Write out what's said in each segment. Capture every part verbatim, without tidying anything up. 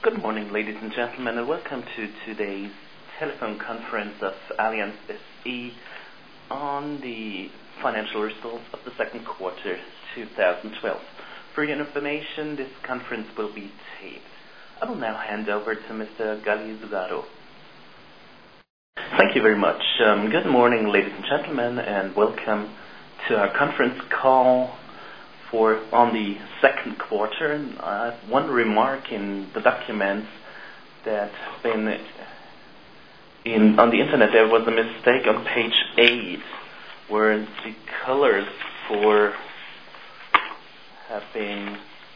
Good morning, ladies and gentlemen, and welcome to today's telephone conference of Allianz S E on the financial results of the second quarter twenty twelve. For your information, this conference will be taped. I will now hand over to Mister Gali Zugaro. Thank you very much. Um, good morning, ladies and gentlemen, and welcome to our conference call for on the second quarter. And I have one remark in the documents that have been in on the internet. There was a mistake on page eight where the colors for have been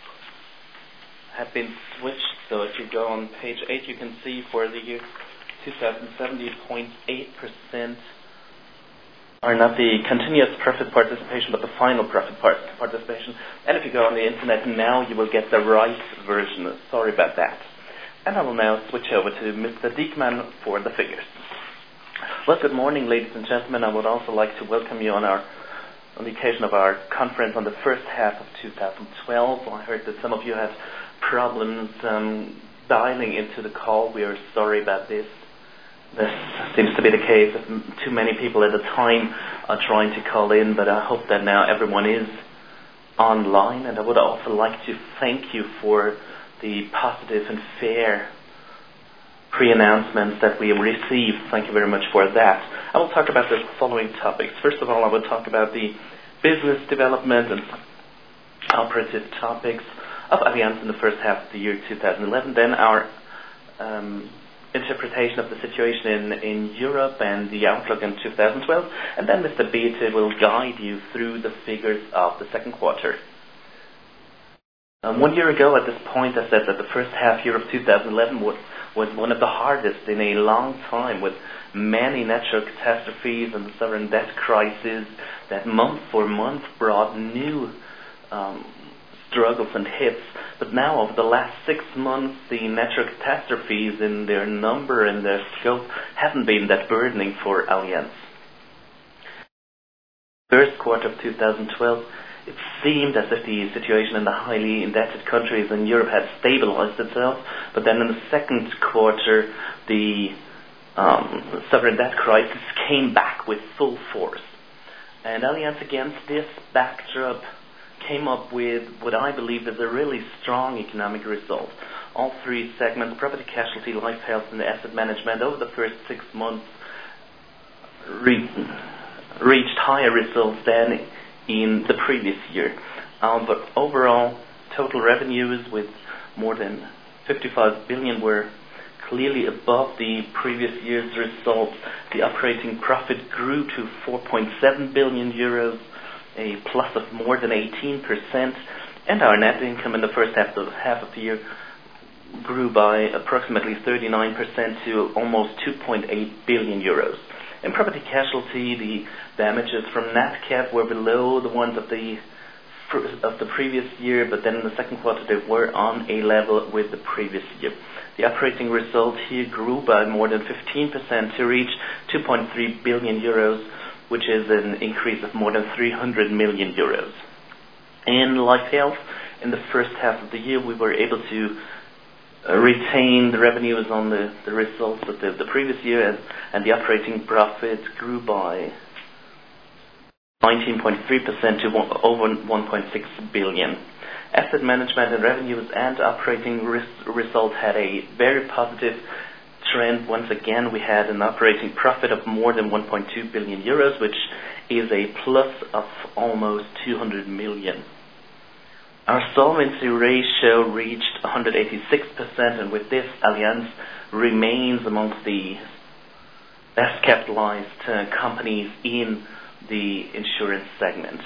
have been switched. So if you go on page eight, you can see for the year two thousand seven, zero point eight percent are not the continuous profit participation, but the final profit part- participation. And if you go on the internet now, you will get the right version. Sorry about that. And I will now switch over to Mister Diekmann for the figures. Well, good morning, ladies and gentlemen. I would also like to welcome you on our on the occasion of our conference on the first half of two thousand twelve. I heard that some of you had problems um, dialing into the call. We are sorry about this. This seems to be the case. Too many people at a time are trying to call in, but I hope that now everyone is online. And I would also like to thank you for the positive and fair pre-announcements that we received. Thank you very much for that. I will talk about the following topics. First of all, I will talk about the business development and operative topics of Allianz in the first half of the year two thousand eleven. Then our um, interpretation of the situation in, in Europe and the outlook in two thousand twelve, and then Mister Beete will guide you through the figures of the second quarter. Um, one year ago at this point I said that the first half year of two thousand eleven was, was one of the hardest in a long time, with many natural catastrophes and the sovereign debt crisis that month for month brought new um, struggles and hits. But now, over the last six months, the natural catastrophes in their number and their scope haven't been that burdening for Allianz. First quarter of two thousand twelve, it seemed as if the situation in the highly indebted countries in Europe had stabilized itself, but then in the second quarter, the um, sovereign debt crisis came back with full force. And Allianz, against this backdrop, came up with what I believe is a really strong economic result. All three segments, property, casualty, life, health, and asset management, over the first six months re- reached higher results than in the previous year. Um, but overall, total revenues with more than fifty-five billion were clearly above the previous year's results. The operating profit grew to four point seven billion euros, a plus of more than eighteen percent, and our net income in the first half of, half of the year grew by approximately thirty-nine percent to almost two point eight billion euros. In property casualty, the damages from Nat Cat were below the ones of the of the previous year, but then in the second quarter they were on a level with the previous year. The operating result here grew by more than fifteen percent to reach two point three billion euros, which is an increase of more than three hundred million euros. In life health, in the first half of the year, we were able to uh, retain the revenues on the, the results of the, the previous year, and, and the operating profit grew by nineteen point three percent to one, over one point six billion. Asset management and revenues and operating res- result had a very positive trend. Once again, we had an operating profit of more than one point two billion euros, which is a plus of almost two hundred million. Our solvency ratio reached one hundred eighty-six percent, and with this, Allianz remains amongst the best capitalized uh, companies in the insurance segment.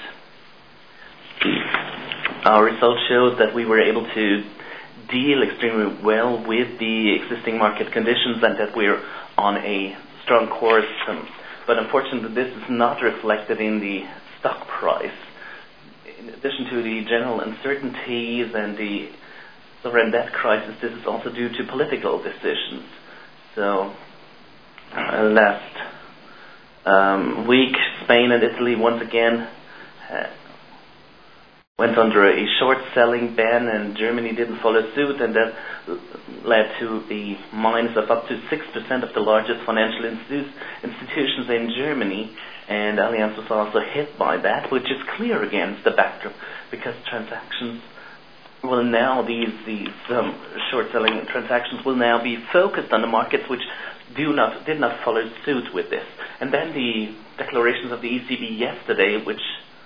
Our result shows that we were able to deal extremely well with the existing market conditions and that we're on a strong course. Um, but unfortunately, this is not reflected in the stock price. In addition to the general uncertainties and the sovereign debt crisis, this is also due to political decisions. So, uh, last um, week, Spain and Italy once again uh, went under a short selling ban, and Germany didn't follow suit, and that led to a minus of up to six percent of the largest financial institu- institutions in Germany, and Allianz was also hit by that, which is clear against the backdrop, because transactions will now, these, these um, short-selling transactions will now be focused on the markets which do not did not follow suit with this. And then the declarations of the E C B yesterday, which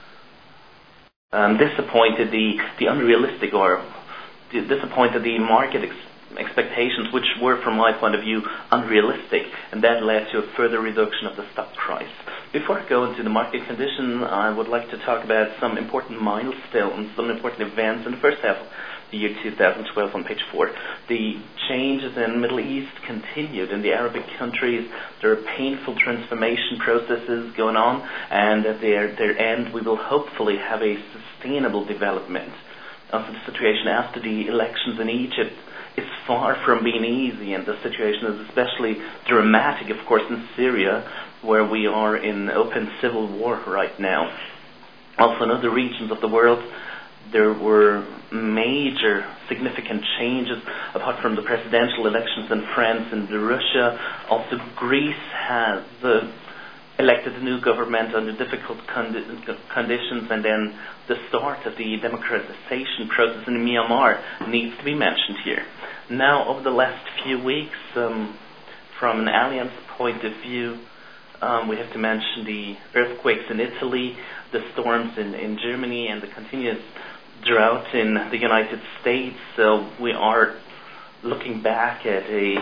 um, disappointed the, the unrealistic or disappointed the market ex- expectations, which were, from my point of view, unrealistic, and that led to a further reduction of the stock price. Before I go into the market condition, I would like to talk about some important milestones, some important events in the first half of the year two thousand twelve on page four. The changes in the Middle East continued. In the Arabic countries, there are painful transformation processes going on, and at their, their end, we will hopefully have a sustainable development. Also, the situation after the elections in Egypt is far from being easy, and the situation is especially dramatic, of course, in Syria, where we are in open civil war right now. Also, in other regions of the world, there were major significant changes, apart from the presidential elections in France and Russia. Also, Greece has uh, elected a new government under difficult condi- conditions, and then the start of the democratization process in Myanmar needs to be mentioned here. Now, over the last few weeks, um, from an Allianz point of view, um, we have to mention the earthquakes in Italy, the storms in, in Germany, and the continuous drought in the United States. So we are looking back at a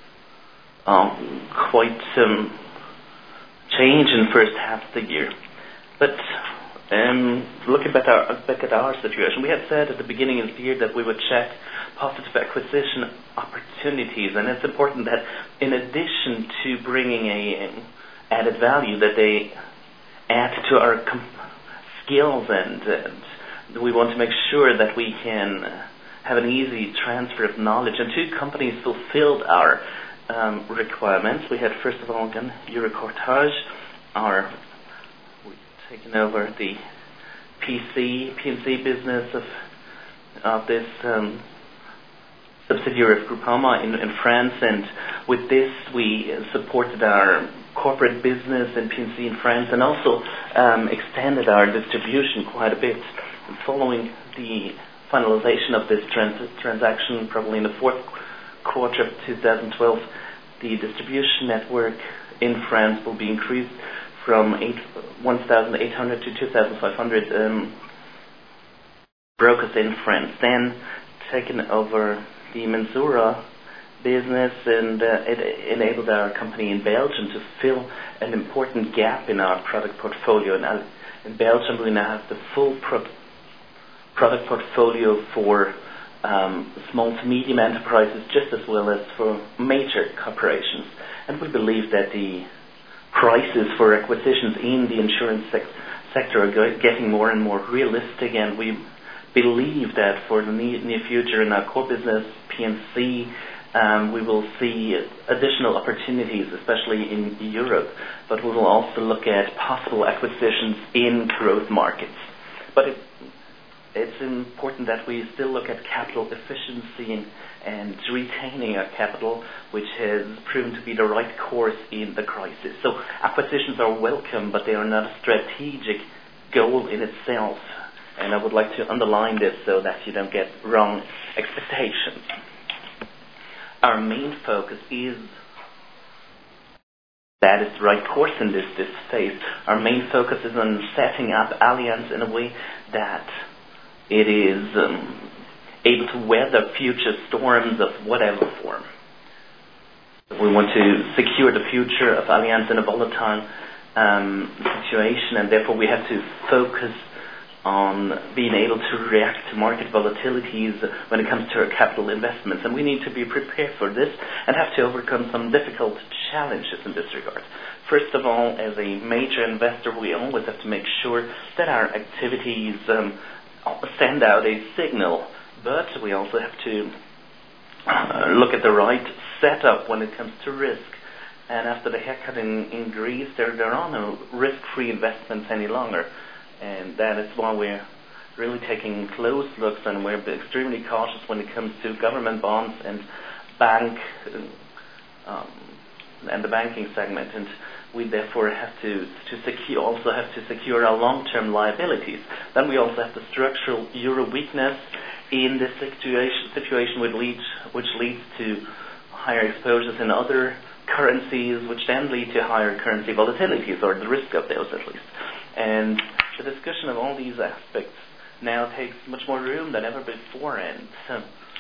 um, quite um, change in the first half of the year. But um, looking back at, our, back at our situation, we had said at the beginning of the year that we would check positive acquisition opportunities, and it's important that in addition to bringing a um, added value, that they add to our com- skills, and, and we want to make sure that we can have an easy transfer of knowledge. And two companies fulfilled our um, requirements. We had, first of all, again, Eurocartage, our we've taken over the P C P and C business of of this um, subsidiary of Groupama in, in France, and with this we supported our corporate business in P and C in France, and also um, extended our distribution quite a bit. And following the finalization of this trans- transaction, probably in the fourth quarter of two thousand twelve, the distribution network in France will be increased from one thousand eight hundred to two thousand five hundred um, brokers in France. Then taken over the Mensura business, and uh, it enabled our company in Belgium to fill an important gap in our product portfolio. Now, in Belgium, we now have the full pro- product portfolio for um, small to medium enterprises, just as well as for major corporations. And we believe that the prices for acquisitions in the insurance sec- sector are go- getting more and more realistic, and we believe that for the near, near future in our core business, P and C, um, we will see additional opportunities, especially in Europe, but we will also look at possible acquisitions in growth markets. But it, it's important that we still look at capital efficiency and, and retaining our capital, which has proven to be the right course in the crisis. So acquisitions are welcome, but they are not a strategic goal in itself. And I would like to underline this so that you don't get wrong expectations. Our main focus is, that is the right course in this, this phase. Our main focus is on setting up Allianz in a way that it is um, able to weather future storms of whatever form. We want to secure the future of Allianz in a volatile um, situation, and therefore we have to focus on being able to react to market volatilities when it comes to our capital investments. And we need to be prepared for this and have to overcome some difficult challenges in this regard. First of all, as a major investor, we always have to make sure that our activities um, send out a signal, but we also have to uh, look at the right setup when it comes to risk. And after the haircut in, in Greece, there, there are no risk-free investments any longer. And that is why we're really taking close looks, and we're extremely cautious when it comes to government bonds and bank um, and the banking segment, and we therefore have to, to secure, also have to secure our long-term liabilities. Then we also have the structural euro weakness in this situation, situation which leads, which leads to higher exposures in other currencies, which then lead to higher currency volatilities, or the risk of those at least. And the discussion of all these aspects now takes much more room than ever before, and uh,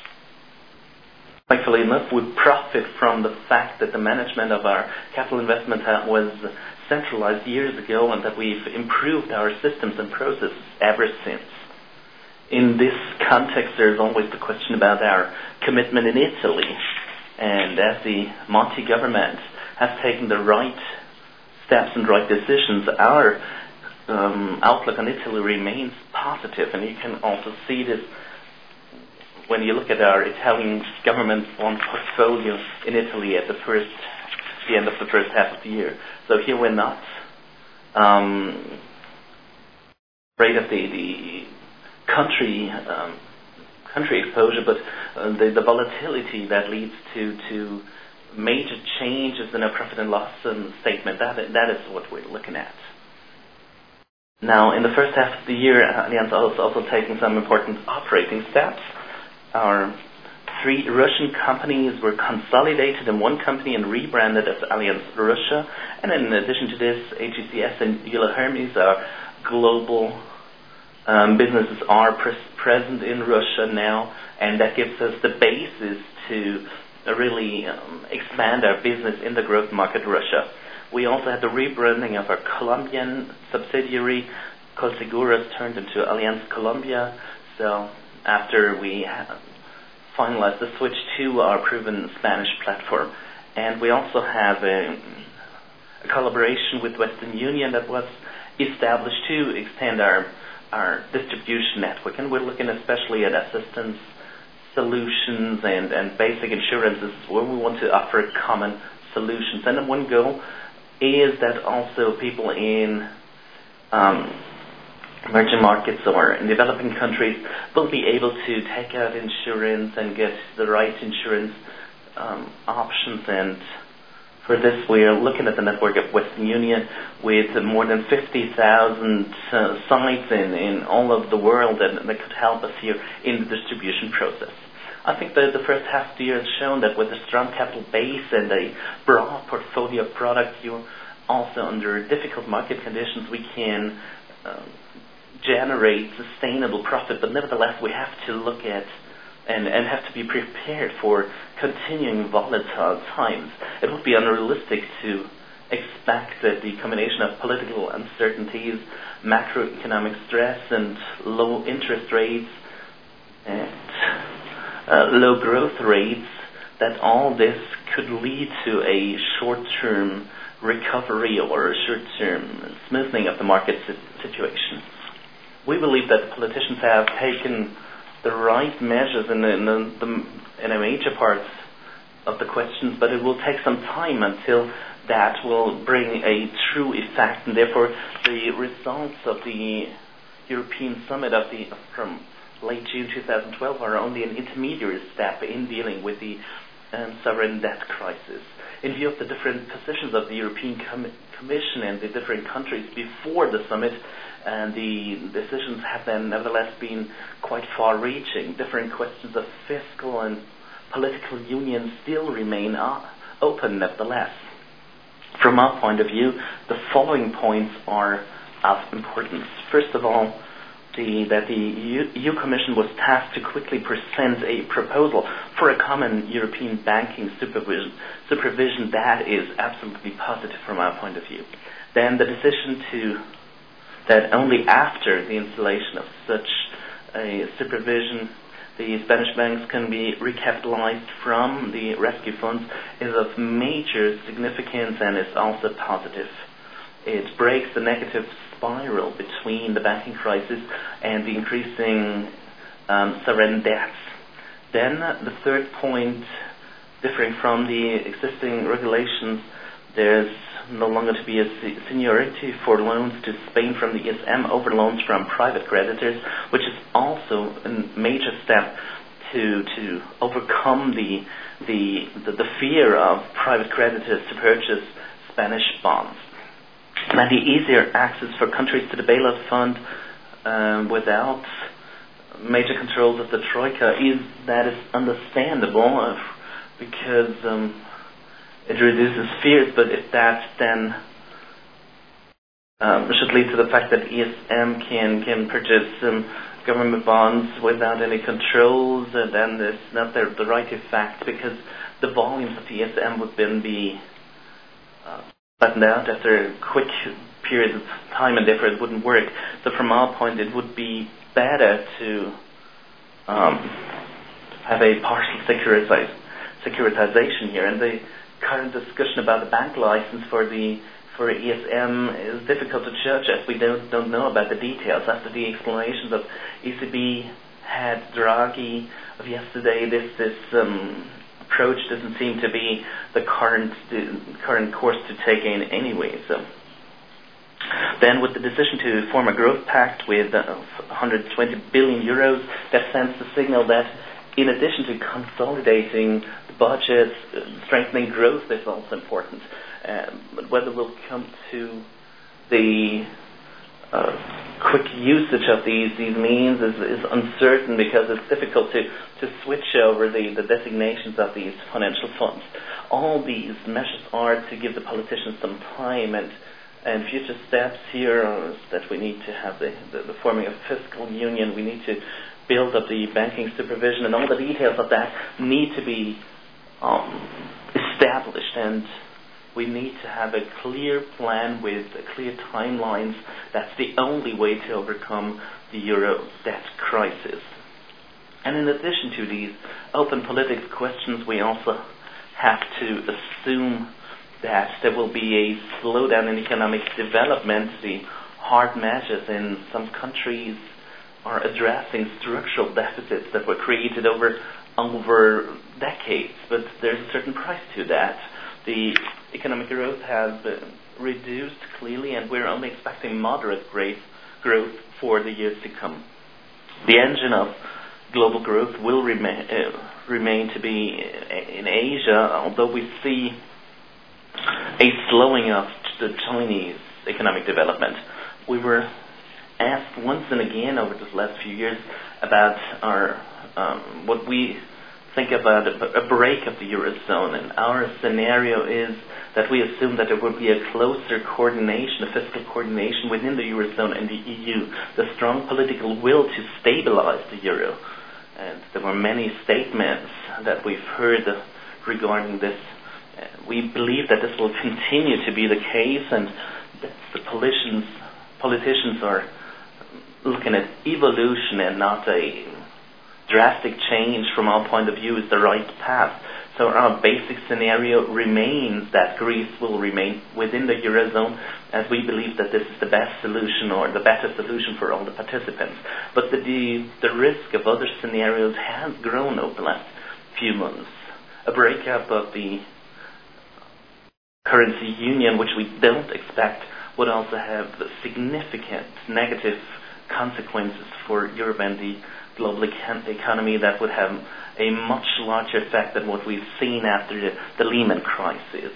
thankfully enough, we profit from the fact that the management of our capital investment was centralized years ago, and that we've improved our systems and processes ever since. In this context, there's always the question about our commitment in Italy, and as the Monti government has taken the right steps and right decisions, our um, outlook on Italy remains positive, and you can also see this when you look at our Italian government bond portfolio in Italy at the first, the end of the first half of the year. So here we're not um, afraid of the, the country um, country exposure, but uh, the, the volatility that leads to to major changes in our profit and loss um, statement. That that is what we're looking at. Now, in the first half of the year, Allianz is also, also taking some important operating steps. Our three Russian companies were consolidated in one company and rebranded as Allianz Russia. And in addition to this, A G C S and Euler Hermes, our global um, businesses, are pres- present in Russia now, and that gives us the basis to uh, really um, expand our business in the growth market, Russia. We also had the rebranding of our Colombian subsidiary. Colseguras turned into Allianz Colombia. So after we have finalized the switch to our proven Spanish platform. And we also have a, a collaboration with Western Union that was established to extend our, our distribution network. And we're looking especially at assistance solutions and, and basic insurances where we want to offer common solutions. And then one goal is that also people in um, emerging markets or in developing countries will be able to take out insurance and get the right insurance um, options. And for this, we are looking at the network of Western Union with more than fifty thousand uh, sites in, in all over the world that, that could help us here in the distribution process. I think that the first half of the year has shown that with a strong capital base and a broad portfolio of products, you also under difficult market conditions, we can uh, generate sustainable profit. But nevertheless, we have to look at and, and have to be prepared for continuing volatile times. It would be unrealistic to expect that the combination of political uncertainties, macroeconomic stress, and low interest rates and Uh, low growth rates, that all this could lead to a short-term recovery or a short-term smoothing of the market situation. We believe that the politicians have taken the right measures in, the, in, the, the, in a major parts of the questions, but it will take some time until that will bring a true effect, and therefore the results of the European Summit of the from late June twenty twelve are only an intermediary step in dealing with the um, sovereign debt crisis. In view of the different positions of the European Com- Commission and the different countries before the summit, and the decisions have then nevertheless been quite far-reaching. Different questions of fiscal and political union still remain uh, open nevertheless. From our point of view, the following points are of importance. First of all, The, that the E U Commission was tasked to quickly present a proposal for a common European banking supervision. Supervision that is absolutely positive from our point of view. Then the decision to that only after the installation of such a supervision, the Spanish banks can be recapitalized from the rescue funds is of major significance and is also positive. It breaks the negative spiral between the banking crisis and the increasing um, sovereign debts. Then uh, the third point, differing from the existing regulations, there's no longer to be a seniority for loans to Spain from the E S M over loans from private creditors, which is also a major step to to overcome the the the, the fear of private creditors to purchase Spanish bonds. And the easier access for countries to the bailout fund um, without major controls of the Troika is that is understandable uh, because um, it reduces fears, but if that then um, should lead to the fact that E S M can, can purchase um, government bonds without any controls, uh, then it's not the, the right effect, because the volumes of E S M would then be uh, flattened out after a quick period of time, and therefore it wouldn't work. So from our point, it would be better to um, have a partial securitize, securitization here. And the current discussion about the bank license for the for E S M is difficult to judge, as we don't don't know about the details. After the explanations of E C B head Draghi of yesterday, this this um, approach doesn't seem to be the current the current course to take in anyway. So then, with the decision to form a growth pact with uh, one hundred twenty billion euros, that sends the signal that in addition to consolidating the budget, uh, strengthening growth is also important. Um, but whether we'll come to the uh, quick usage of these these means is, is uncertain, because it's difficult to, to switch over the, the designations of these financial funds. All these measures are to give the politicians some time, and and future steps here are that we need to have the, the, the forming of fiscal union, we need to build up the banking supervision, and all the details of that need to be um, established, and we need to have a clear plan with clear timelines. That's the only way to overcome the euro debt crisis. And in addition to these open political questions, we also have to assume that there will be a slowdown in economic development. The hard measures in some countries are addressing structural deficits that were created over over decades, but there's a certain price to that. The economic growth has been reduced clearly, and we're only expecting moderate growth growth for the years to come. The engine of global growth will remain uh, remain to be in Asia, although we see a slowing of the Chinese economic development. We were asked once and again over the last few years about our um, what we think about a, a break of the Eurozone, and our scenario is that we assume that there will be a closer coordination, a fiscal coordination within the Eurozone and the E U, the strong political will to stabilize the Euro. And there were many statements that we've heard uh, regarding this. Uh, we believe that this will continue to be the case, and that the politicians, politicians are looking at evolution and not a drastic change from our point of view is the right path. So our basic scenario remains that Greece will remain within the Eurozone, as we believe that this is the best solution or the better solution for all the participants. But the, the, the risk of other scenarios has grown over the last few months. A breakup of the currency union, which we don't expect, would also have significant negative consequences for Europe and the global econ- economy that would have a much larger effect than what we've seen after the, the Lehman crisis.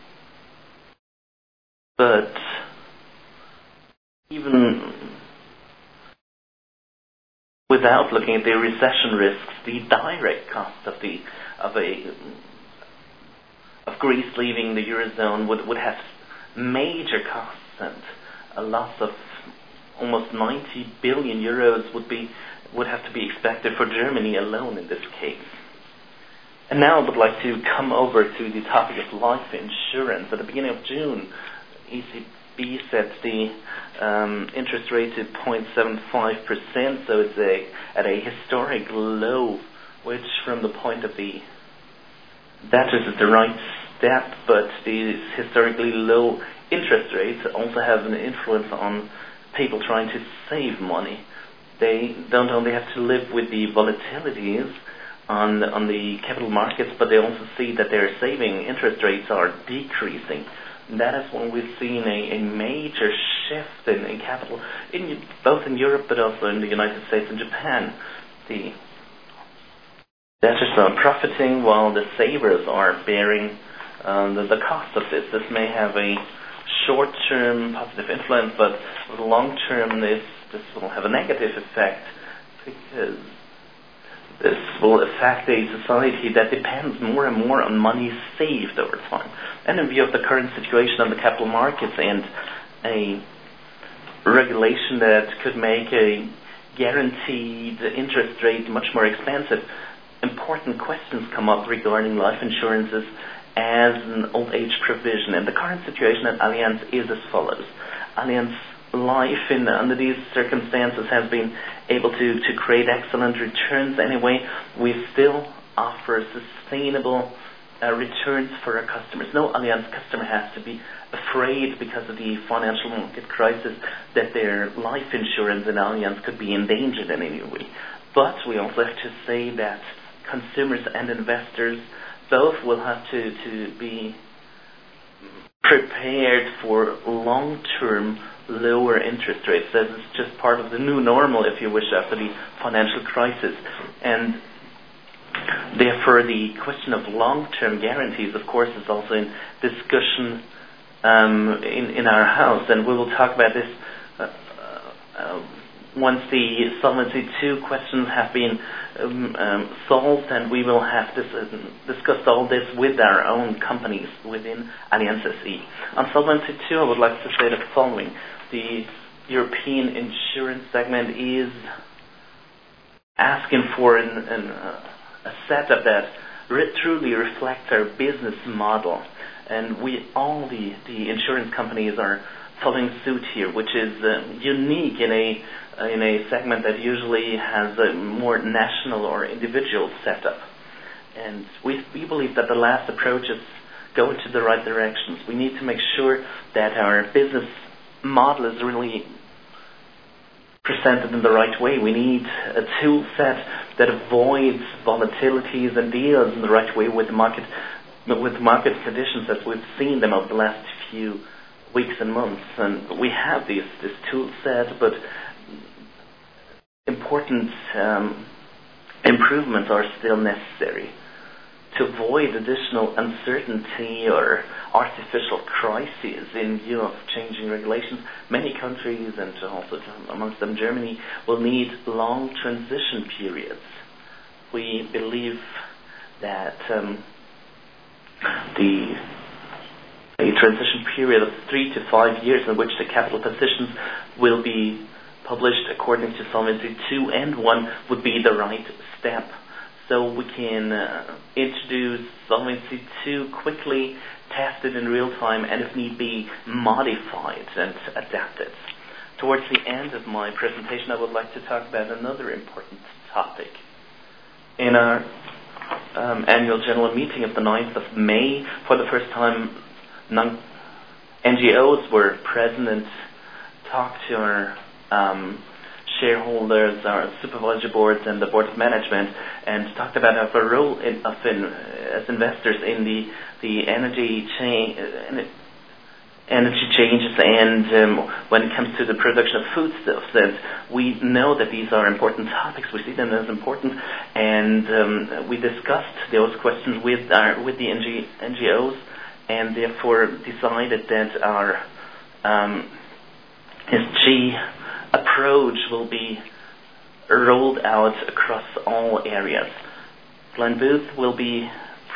But even without looking at the recession risks, the direct cost of the of a of Greece leaving the Eurozone would, would have major costs, and a loss of almost ninety billion euros would be would have to be expected for Germany alone in this case. And now I would like to come over to the topic of life insurance. At the beginning of June, E C B set the um, interest rate to zero point seven five percent, so it's a, at a historic low, which from the point of the debtors is the right step, but these historically low interest rates also have an influence on people trying to save money. They don't only have to live with the volatilities on the, on the capital markets, but they also see that their saving interest rates are decreasing. And that is when we've seen a, a major shift in, in capital, in, both in Europe but also in the United States and Japan. The debtors are profiting while the savers are bearing um, the, the cost of this. This may have a short-term positive influence, but for the long term, this this will have a negative effect, because this will affect a society that depends more and more on money saved over time. And in view of the current situation on the capital markets and a regulation that could make a guaranteed interest rate much more expensive, important questions come up regarding life insurances as an old age provision. And the current situation at Allianz is as follows. Allianz Life, in, under these circumstances, has been able to, to create excellent returns anyway. We still offer sustainable uh, returns for our customers. No Allianz customer has to be afraid because of the financial market crisis that their life insurance in Allianz could be endangered in any way. But we also have to say that consumers and investors both will have to, to be prepared for long-term lower interest rates. This is just part of the new normal, if you wish, after the financial crisis. And therefore, the question of long-term guarantees, of course, is also in discussion um, in, in our house. And we will talk about this uh, uh, once the Solvency two questions have been um, um, solved, and we will have this, uh, discussed all this with our own companies within Allianz S E. On Solvency two, I would like to say the following. The European insurance segment is asking for an, an, uh, a setup that re- truly reflects our business model. And we, all the, the insurance companies are following suit here, which is uh, unique in a uh, in a segment that usually has a more national or individual setup. And we we believe that the last approaches go into the right directions. We need to make sure that our business model is really presented in the right way. We need a tool set that avoids volatilities and deals in the right way with the market with market conditions as we've seen them over the last few weeks and months. And we have these, this tool set, but important um, improvements are still necessary to avoid additional uncertainty or artificial crises in view of changing regulations. Many countries, and also amongst them Germany, will need long transition periods. We believe that um, the a transition period of three to five years in which the capital positions will be published according to Solvency two and one would be the right step. So we can uh, introduce Solvency two quickly, test it in real time, and if need be, modify it and adapt it. Towards the end of my presentation, I would like to talk about another important topic. In our um, annual general meeting of the ninth of May, for the first time, non- N G Os were present and talked to our um, shareholders, our supervisory boards, and the board of management, and talked about our role in, of in, as investors in the the energy chain, uh, energy changes, and um, when it comes to the production of foodstuffs. And we know that these are important topics. We see them as important, and um, we discussed those questions with our with the N G, N G Os, and therefore decided that our um, S G approach will be rolled out across all areas. Glenn Booth will be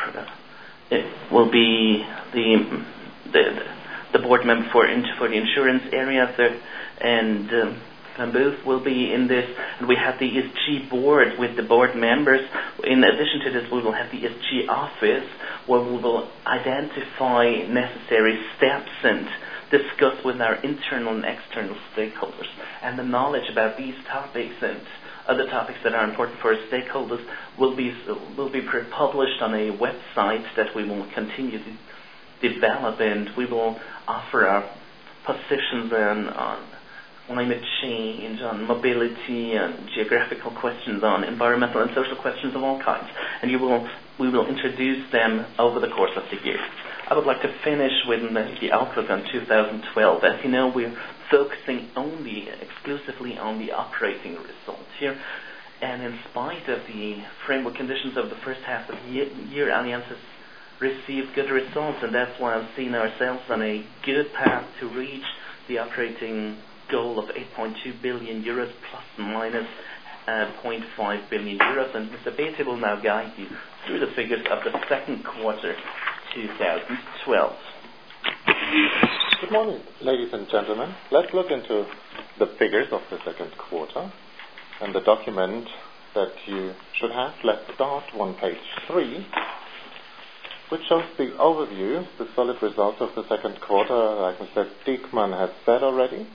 it will be the the, the board member for for the insurance area, so, and um, Glenn Booth will be in this. And we have the E S G board with the board members. In addition to this, we will have the E S G office where we will identify necessary steps and discuss with our internal and external stakeholders. And the knowledge about these topics and other topics that are important for our stakeholders will be will be published on a website that we will continue to develop, and we will offer our positions on, on climate change, on mobility, and geographical questions, on environmental and social questions of all kinds. And you will we will introduce them over the course of the year. I would like to finish with the outlook on two thousand twelve. As you know, we're focusing only, exclusively on the operating results here. And in spite of the framework conditions of the first half of the year, Allianz has received good results, and that's why I've seen ourselves on a good path to reach the operating goal of eight point two billion euros plus minus uh, zero point five billion euros. And Mister Bethke will now guide you through the figures of the second quarter twenty twelve. Good morning, ladies and gentlemen. Let's look into the figures of the second quarter and the document that you should have. Let's start on page three, which shows the overview, the solid results of the second quarter, like Mister Diekmann has said already.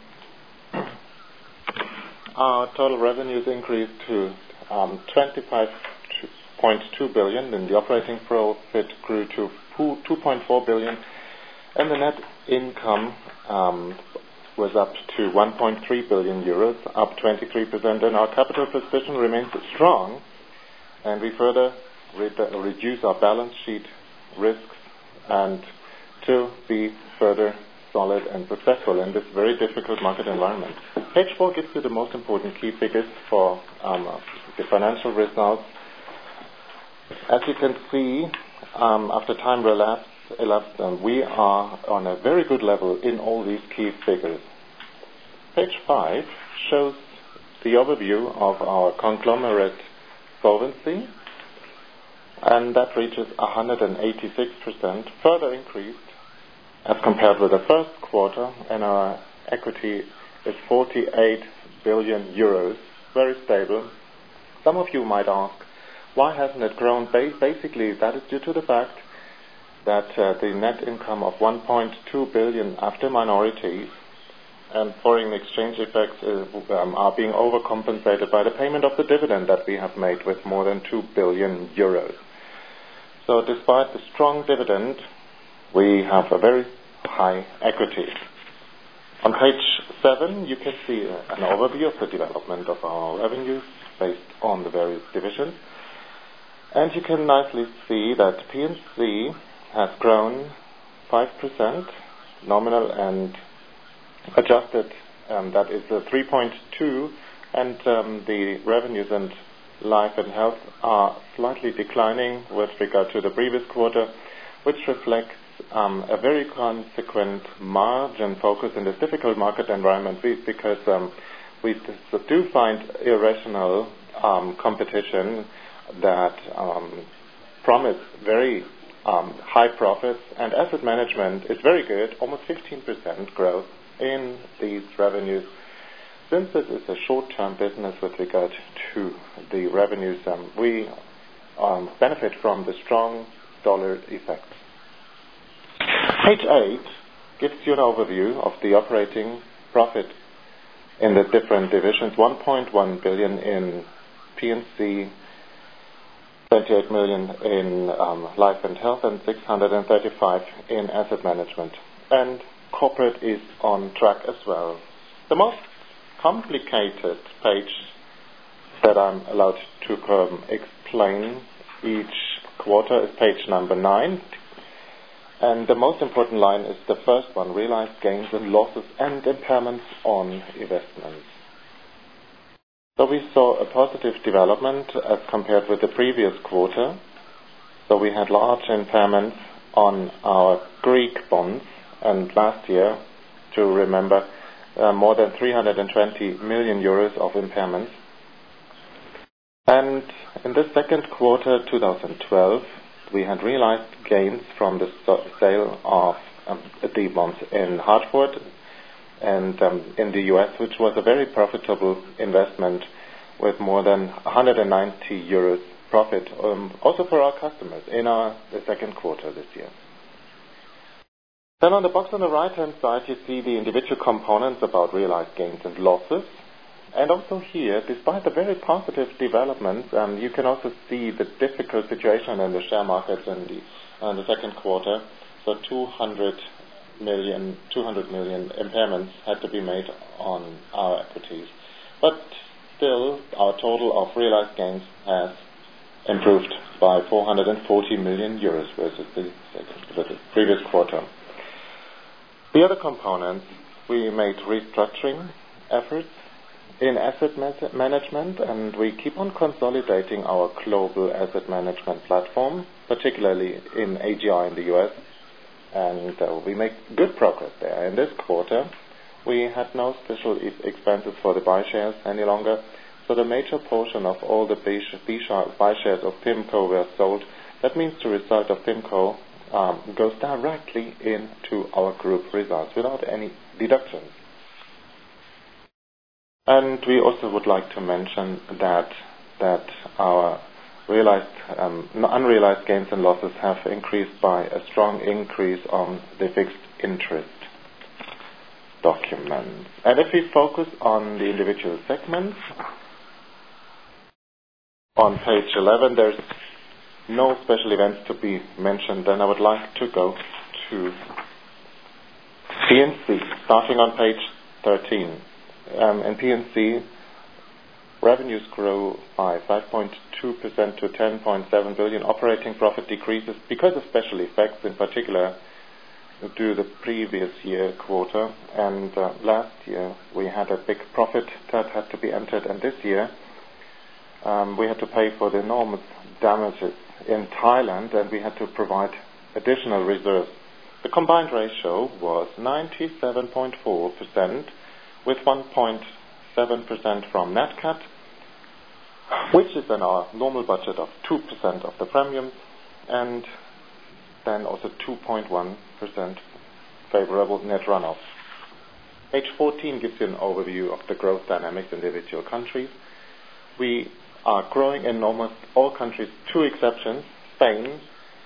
Our total revenues increased to um, twenty-five point two billion, and the operating profit grew to two point four billion, and the net income um, was up to one point three billion euros, up twenty-three percent, and our capital position remains strong, and we further re- reduce our balance sheet risks and to be further solid and successful in this very difficult market environment. Page four gives you the most important key figures for um, the financial results. As you can see, um, after time relapse, elapsed, um, we are on a very good level in all these key figures. Page five shows the overview of our conglomerate solvency, and that reaches one hundred eighty-six percent, further increased as compared with the first quarter, and our equity is forty-eight billion euros, very stable. Some of you might ask, why hasn't it grown? Basically, that is due to the fact that uh, the net income of one point two billion after minorities and foreign exchange effects uh, um, are being overcompensated by the payment of the dividend that we have made with more than two billion euros. So despite the strong dividend, we have a very high equity. On page seven, you can see an overview of the development of our revenues based on the various divisions. And you can nicely see that P and C has grown five percent, nominal and adjusted, um, that is uh, three point two, and um, the revenues and life and health are slightly declining with regard to the previous quarter, which reflects um, a very consequent margin focus in this difficult market environment, because um, we do find irrational um, competition that um, promise very um, high profits, and asset management is very good, almost fifteen percent growth in these revenues. Since this is a short-term business with regard to the revenues, um, we um, benefit from the strong dollar effect. Page eight gives you an overview of the operating profit in the different divisions. one point one billion in P and C, twenty-eight million in um, life and health, and six hundred thirty-five in asset management. And corporate is on track as well. The most complicated page that I'm allowed to um, explain each quarter is page number nine. And the most important line is the first one, realized gains and losses and impairments on investments. So we saw a positive development as compared with the previous quarter. So we had large impairments on our Greek bonds, and last year, to remember, uh, more than three hundred twenty million euros of impairments. And in the second quarter twenty twelve, we had realized gains from the sale of um, the bonds in Hartford and um, in the U S, which was a very profitable investment with more than one hundred ninety euros profit, um, also for our customers in our the second quarter this year. Then on the box on the right-hand side, you see the individual components about realized gains and losses. And also here, despite the very positive developments, um, you can also see the difficult situation in the share markets in the, in the second quarter. So two hundred million, two hundred million impairments had to be made on our equities. But still, our total of realized gains has improved by four hundred forty million euros versus the, the previous quarter. The other components, we made restructuring efforts, in asset ma- management, and we keep on consolidating our global asset management platform, particularly in A G I in the U S, and uh, we make good progress there. In this quarter, we had no special e- expenses for the buy shares any longer, so the major portion of all the B buy shares of PIMCO were sold. That means the result of PIMCO um, goes directly into our group results without any deductions. And we also would like to mention that that our realized, um, unrealized gains and losses have increased by a strong increase on the fixed interest documents. And if we focus on the individual segments, on page eleven, there's no special events to be mentioned. Then I would like to go to P and C, starting on page thirteen. Um, in P and C, revenues grow by five point two percent to ten point seven billion. Operating profit decreases because of special effects, in particular to the previous year quarter. And uh, last year we had a big profit that had to be entered, and this year um, we had to pay for the enormous damages in Thailand, and we had to provide additional reserves. The combined ratio was ninety-seven point four percent, with one point seven percent from Nat Cat, which is in our normal budget of two percent of the premium, and then also two point one percent favorable net runoff. Page fourteen gives you an overview of the growth dynamics in individual countries. We are growing in almost all countries, two exceptions, Spain,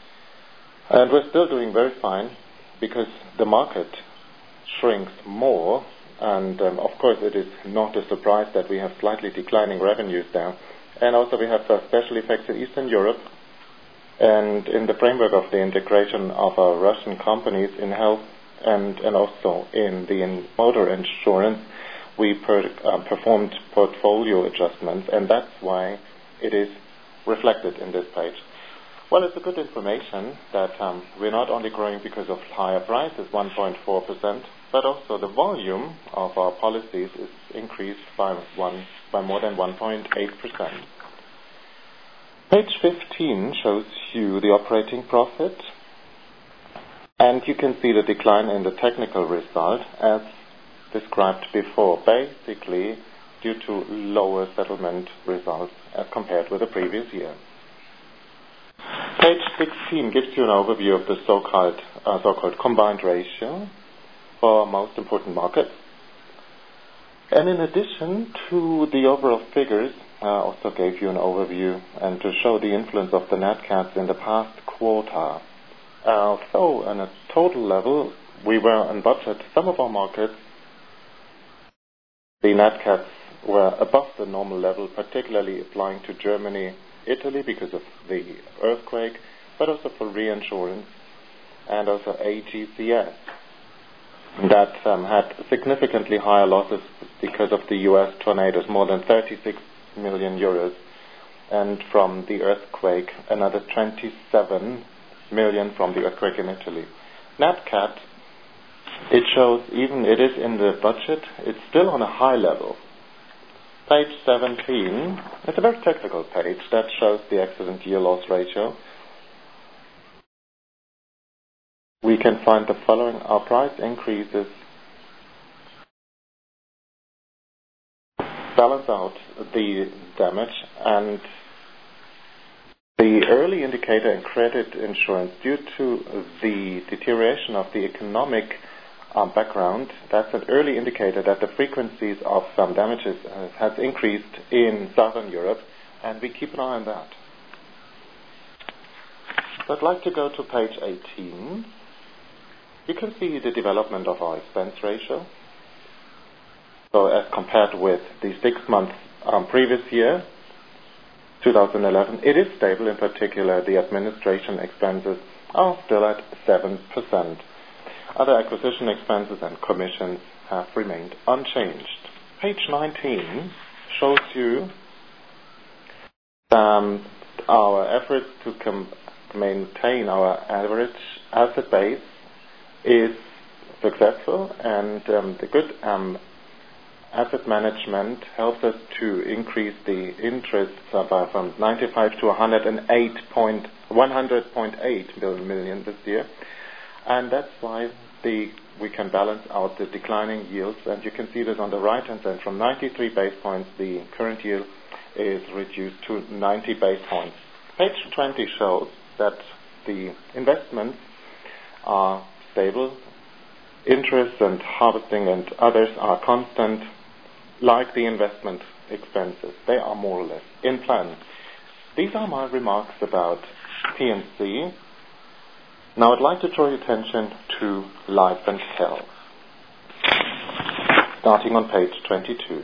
and we're still doing very fine because the market shrinks more. And um, of course, it is not a surprise that we have slightly declining revenues there. And also, we have uh, special effects in Eastern Europe. And in the framework of the integration of our Russian companies in health and, and also in the in motor insurance, we per, uh, performed portfolio adjustments, and that's why it is reflected in this page. Well, it's a good information that um, we're not only growing because of higher prices, one point four percent, but also the volume of our policies is increased by one by more than one point eight percent. Page fifteen shows you the operating profit, and you can see the decline in the technical result as described before, basically due to lower settlement results as compared with the previous year. Page sixteen gives you an overview of the so-called, uh, so-called combined ratio for our most important markets. And in addition to the overall figures, I uh, also gave you an overview and to show the influence of the Nat Cats in the past quarter. Uh, so, on a total level, we were on budget. Some of our markets, the Nat Cats were above the normal level, particularly applying to Germany, Italy because of the earthquake, but also for reinsurance and also A G C S. That um, had significantly higher losses because of the U S tornadoes, more than thirty-six million euros, and from the earthquake, another twenty-seven million from the earthquake in Italy. Nat Cat, it shows even it is in the budget, it's still on a high level. Page seventeen, it's a very technical page that shows the accident year loss ratio. We can find the following: our price increases balance out the damage, and the early indicator in credit insurance, due to the deterioration of the economic uh, background, that's an early indicator that the frequencies of some damages uh, has increased in Southern Europe, and we keep an eye on that. So I'd like to go to page eighteen. You can see the development of our expense ratio. So as compared with the six months um, previous year, two thousand eleven, it is stable. In particular, the administration expenses are still at seven percent. Other acquisition expenses and commissions have remained unchanged. Page nineteen shows you um, our efforts to com- maintain our average asset base is successful, and um, the good um, asset management helps us to increase the interest by from ninety-five to one hundred eight point eight million this year. And that's why the we can balance out the declining yields. And you can see this on the right-hand side. From ninety-three base points, the current yield is reduced to ninety base points. Page twenty shows that the investments are stable. Interest and harvesting and others are constant, like the investment expenses. They are more or less in plan. These are my remarks about P and C. Now I'd like to draw your attention to life and health. Starting on page twenty-two.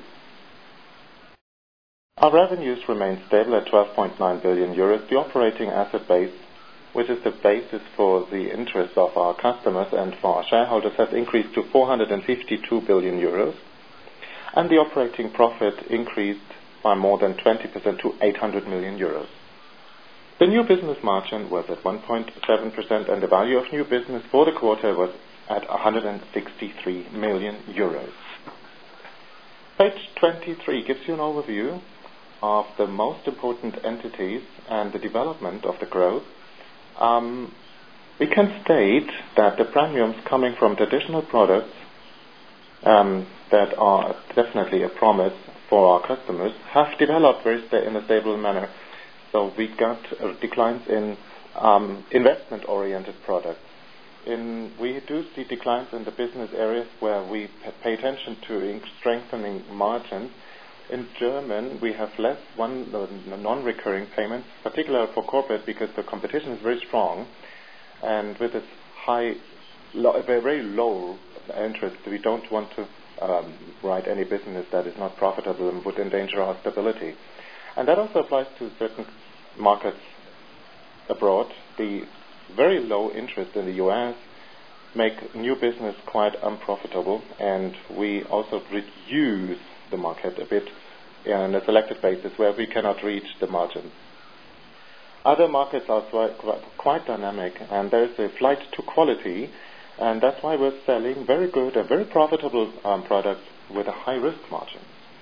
Our revenues remain stable at twelve point nine billion euros. The operating asset base, which is the basis for the interest of our customers and for our shareholders, has increased to four hundred fifty-two billion euros. And the operating profit increased by more than twenty percent to eight hundred million euros. The new business margin was at one point seven percent, and the value of new business for the quarter was at one hundred sixty-three million euros. Page twenty-three gives you an overview of the most important entities and the development of the growth. Um, we can state that the premiums coming from traditional products um, that are definitely a promise for our customers have developed very sta- in a stable manner. So we got uh, declines in um, investment-oriented products. In, we do see declines in the business areas where we pay attention to in strengthening margins. In German, we have less one uh, non-recurring payments, particularly for corporate, because the competition is very strong, and with this high, lo- very low interest, we don't want to um, write any business that is not profitable and would endanger our stability. And that also applies to certain markets abroad. The very low interest in the U S make new business quite unprofitable, and we also reduce the market a bit on a selected basis where we cannot reach the margin. Other markets are quite dynamic, and there is a flight to quality, and that's why we're selling very good and very profitable um, products with a high risk margin.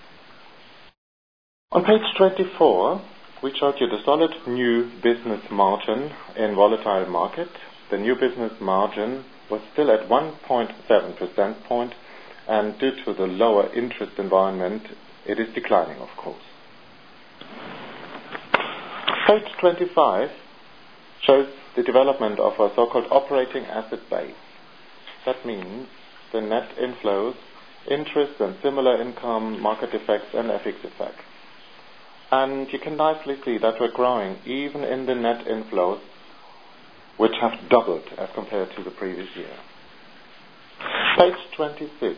On page twenty-four, we showed you the solid new business margin in volatile market. The new business margin was still at one point seven percent point, and due to the lower interest environment, it is declining, of course. Page twenty-five shows the development of our so-called operating asset base. That means the net inflows, interest and similar income, market effects and F X effects. And you can nicely see that we're growing even in the net inflows, which have doubled as compared to the previous year. Page twenty-six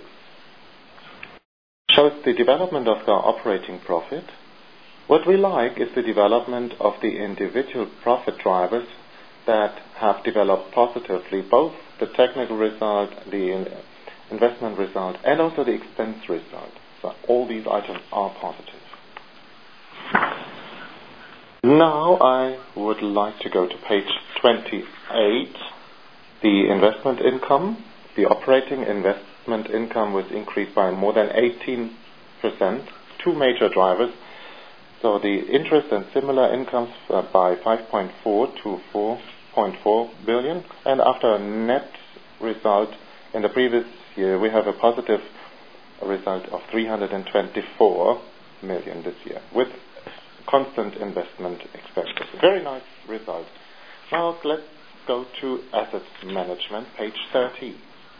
shows the development of our operating profit. What we like is the development of the individual profit drivers that have developed positively, both the technical result, the investment result, and also the expense result. So all these items are positive. Now I would like to go to page twenty-eight, the investment income. The operating investment income was increased by more than eighteen percent. Two major drivers. So the interest and similar incomes uh, by five point four to four point four billion. And after a net result in the previous year, we have a positive result of three hundred twenty-four million this year, with constant investment expenses. Very nice result. Now let's go to asset management, page thirty.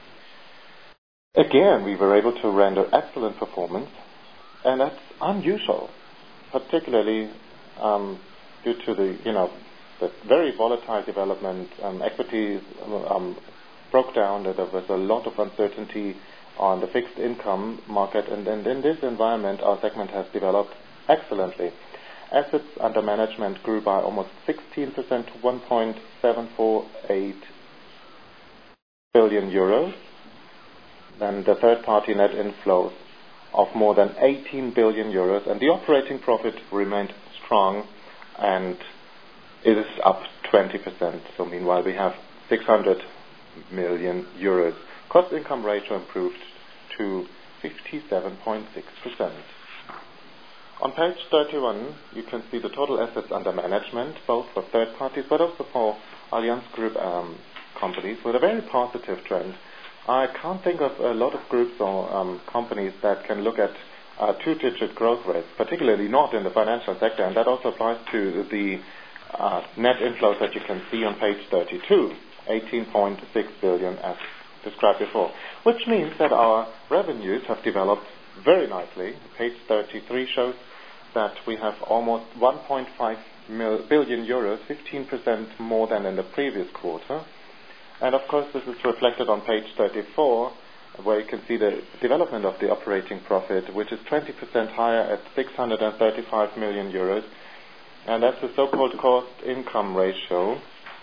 Again, we were able to render excellent performance, and that's unusual, particularly um, due to the, you know, the very volatile development. Um, equities um, broke down. There was a lot of uncertainty on the fixed income market, and, and in this environment, our segment has developed excellently. Assets under management grew by almost sixteen percent to one point seven four eight billion euros. Then the third-party net inflows of more than eighteen billion euros, and the operating profit remained strong, and it is up twenty percent. So meanwhile, we have six hundred million euros. Cost-income ratio improved to fifty-seven point six percent. On page thirty-one, you can see the total assets under management, both for third parties but also for Allianz Group um, companies, with a very positive trend. I can't think of a lot of groups or um, companies that can look at uh, two-digit growth rates, particularly not in the financial sector, and that also applies to the uh, net inflows that you can see on page thirty-two, eighteen point six billion as described before, which means that our revenues have developed very nicely. Page thirty-three shows that we have almost one point five billion euros, fifteen percent more than in the previous quarter. And of course, this is reflected on page thirty-four, where you can see the development of the operating profit, which is twenty percent higher at six hundred thirty-five million euros. And that's the so-called cost-income ratio,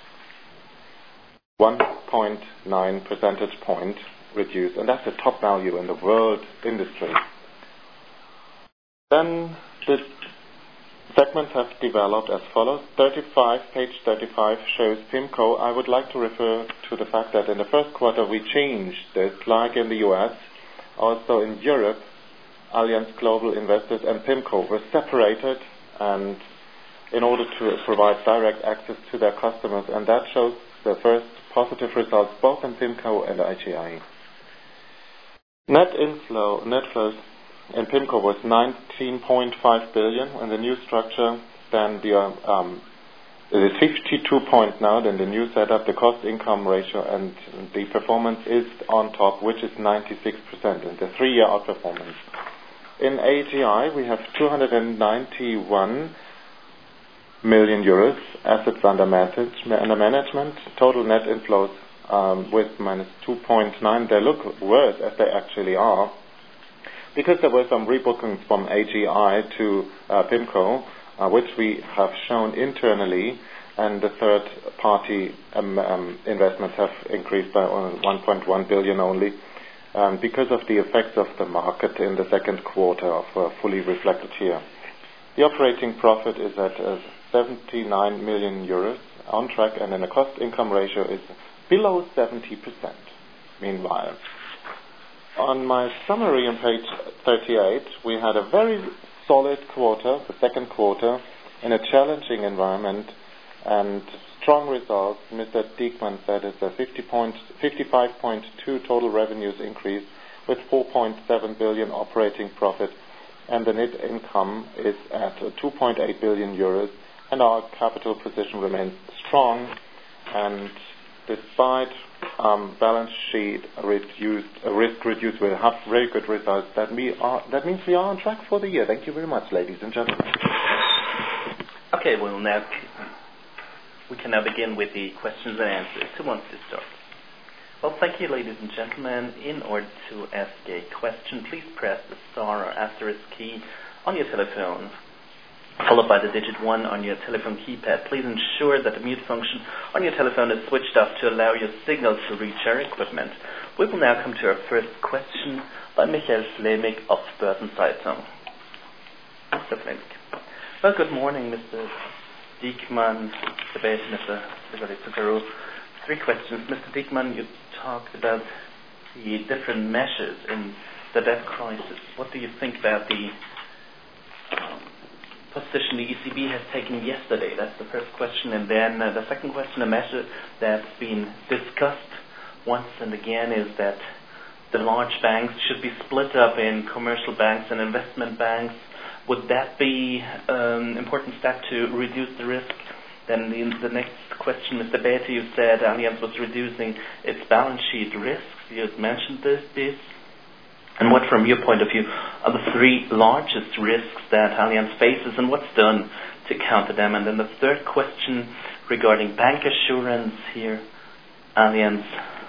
one point nine percentage point reduced. And that's the top value in the world industry. Then the segments have developed as follows. thirty-five, page thirty-five shows PIMCO. I would like to refer to the fact that in the first quarter we changed this, like in the U S, also in Europe, Allianz Global Investors and PIMCO were separated, and in order to provide direct access to their customers, and that shows the first positive results both in PIMCO and I G I. Net inflow, net flows in PIMCO was nineteen point five billion in the new structure. Then the um, it is fifty-two point now. Then the new setup, the cost-income ratio, and the performance is on top, which is ninety-six percent, and the three-year outperformance. In A G I, we have two hundred ninety-one million euros assets under, manage, under management. Total net inflows um, with minus two point nine. They look worse as they actually are, because there were some rebookings from A G I to uh, PIMCO, uh, which we have shown internally, and the third-party um, um, investments have increased by one point one billion only, um, because of the effects of the market in the second quarter of uh, fully reflected here. The operating profit is at uh, seventy-nine million euros on track, and then the cost-income ratio is below seventy percent. Meanwhile, on my summary on page thirty-eight, we had a very solid quarter, the second quarter, in a challenging environment, and strong results. Mister Diekmann said it's a fifty-five point two total revenues increase with four point seven billion operating profit, and the net income is at two point eight billion euros, and our capital position remains strong, and despite um, balance sheet reduced, uh, risk reduced, we have very good results. That, we are, that means we are on track for the year. Thank you very much, ladies and gentlemen. Okay, well now we can now begin with the questions and answers. Who wants to start? Well, thank you, ladies and gentlemen. In order to ask a question, please press the star or asterisk key on your telephone, followed by the digit one on your telephone keypad. Please ensure that the mute function on your telephone is switched off to allow your signal to reach our equipment. We will now come to our first question by Michael Fleming of Börsen-Zeitung. Mister Fleming. Well, good morning, Mister Diekmann, Mister Beth, Mister Zuckerrow. Three questions. Mister Diekmann, you talked about the different measures in the debt crisis. What do you think about the um, position the E C B has taken yesterday? That's the first question. And then uh, the second question, a measure that's been discussed once and again, is that the large banks should be split up in commercial banks and investment banks. Would that be an um, important step to reduce the risk? Then the, the next question, Mister Bethe, you said Allianz was reducing its balance sheet risks. You had mentioned this, this. And what, from your point of view, are the three largest risks that Allianz faces, and what's done to counter them? And then the third question regarding bank assurance here. Allianz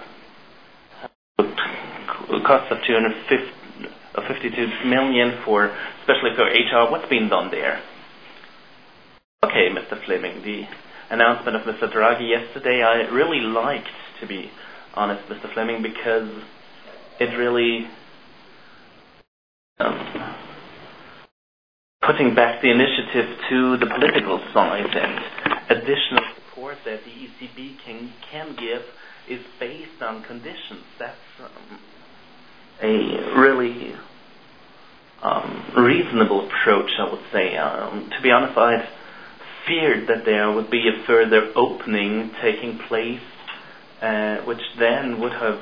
cost of two hundred fifty-two million for, especially for H R. What's been done there? Okay, Mister Fleming, the announcement of Mister Draghi yesterday, I really liked, to be honest, Mister Fleming, because it really um, putting back the initiative to the political side, and additional support that the E C B can, can give is based on conditions. That's um, a really um, reasonable approach, I would say. Um, to be honest, I'd feared that there would be a further opening taking place, uh, which then would have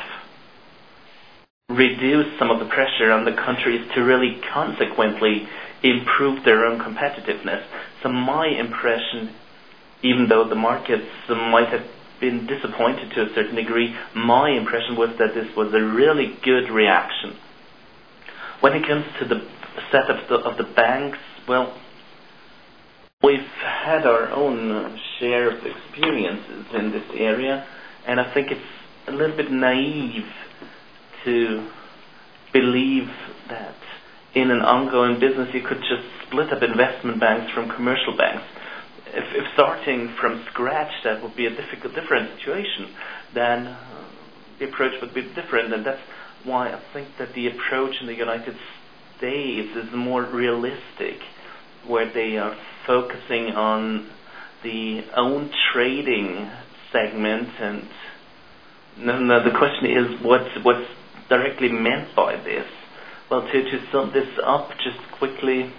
reduced some of the pressure on the countries to really consequently improve their own competitiveness. So my impression, even though the markets might have been disappointed to a certain degree, my impression was that this was a really good reaction. When it comes to the set of the, of the banks, well, we've had our own share of experiences in this area, and I think it's a little bit naive to believe that in an ongoing business you could just split up investment banks from commercial banks. If, if starting from scratch that would be a difficult, different situation, then uh, the approach would be different, and that's why I think that the approach in the United States is more realistic, where they are focusing on the own trading segment. And no, no, the question is what's, what's directly meant by this? Well, to, to sum this up just quickly,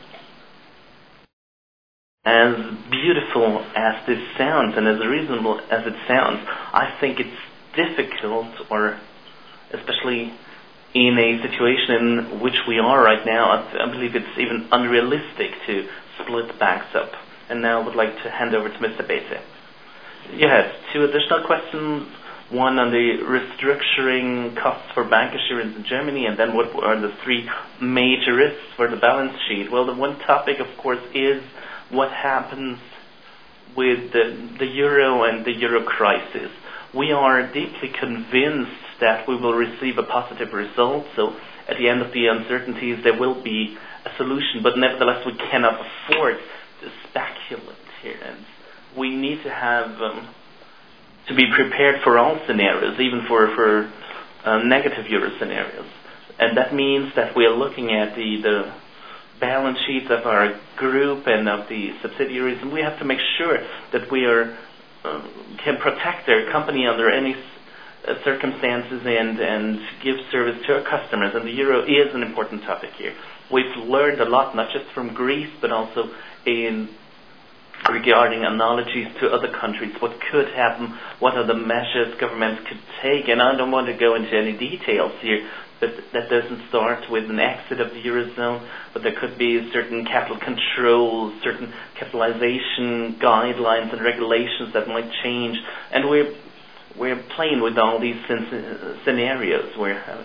as beautiful as this sounds and as reasonable as it sounds, I think it's difficult, or especially in a situation in which we are right now, I, I believe it's even unrealistic to split banks up. And now I would like to hand over to Mister Bethe. You had two additional questions. One on the restructuring costs for bancassurance in Germany, and then what are the three major risks for the balance sheet? Well, the one topic, of course, is what happens with the, the euro and the euro crisis. We are deeply convinced that we will receive a positive result, so at the end of the uncertainties there will be a solution, but nevertheless we cannot afford to speculate here, and we need to have um, to be prepared for all scenarios, even for, for uh, negative euro scenarios. And that means that we are looking at the, the balance sheets of our group and of the subsidiaries, and we have to make sure that we are uh, can protect their company under any uh, circumstances and, and give service to our customers. And the euro is an important topic here. We've learned a lot, not just from Greece, but also in regarding analogies to other countries, what could happen, what are the measures governments could take. And I don't want to go into any details here, but that doesn't start with an exit of the Eurozone, but there could be certain capital controls, certain capitalization guidelines and regulations that might change. And we're, we're playing with all these scenarios. We're uh,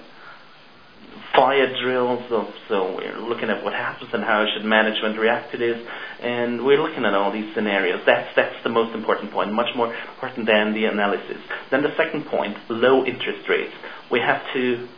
fire drills, of, so we're looking at what happens and how should management react to this, and we're looking at all these scenarios. That's that's the most important point, much more important than the analysis. Then the second point, low interest rates. We have to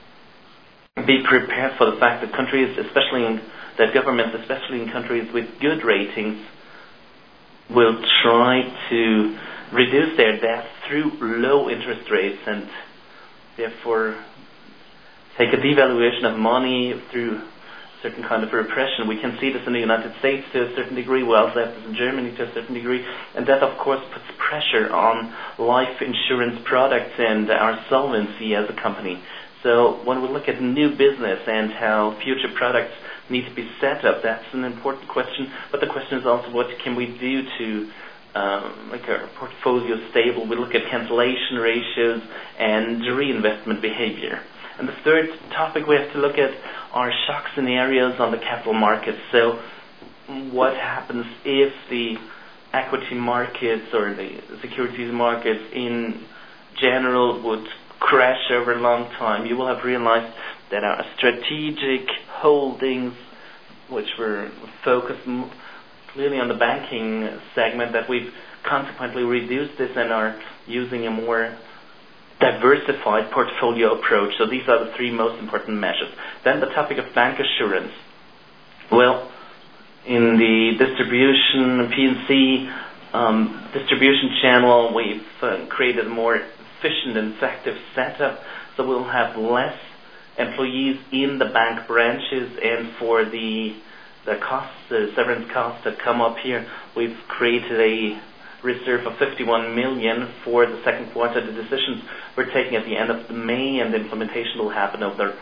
be prepared for the fact that countries, especially in, that governments, especially in countries with good ratings, will try to reduce their debt through low interest rates, and therefore take a devaluation of money through certain kind of repression. We can see this in the United States to a certain degree, we also have this in Germany to a certain degree, and that of course puts pressure on life insurance products and our solvency as a company. So when we look at new business and how future products need to be set up, that's an important question, but the question is also what can we do to um, make our portfolio stable. We look at cancellation ratios and reinvestment behavior. And the third topic we have to look at are shock scenarios on the capital markets. So what happens if the equity markets or the securities markets in general would crash over a long time? You will have realized that our strategic holdings, which were focused clearly on the banking segment, that we've consequently reduced this and are using a more diversified portfolio approach. So these are the three most important measures. Then the topic of bancassurance. Well, in the distribution, P and C um, distribution channel, we've uh, created a more efficient and effective setup. So we'll have less employees in the bank branches, and for the the costs, the severance costs that come up here, we've created a reserve of fifty-one million for the second quarter. The decisions we're taking at the end of May, and the implementation will happen over the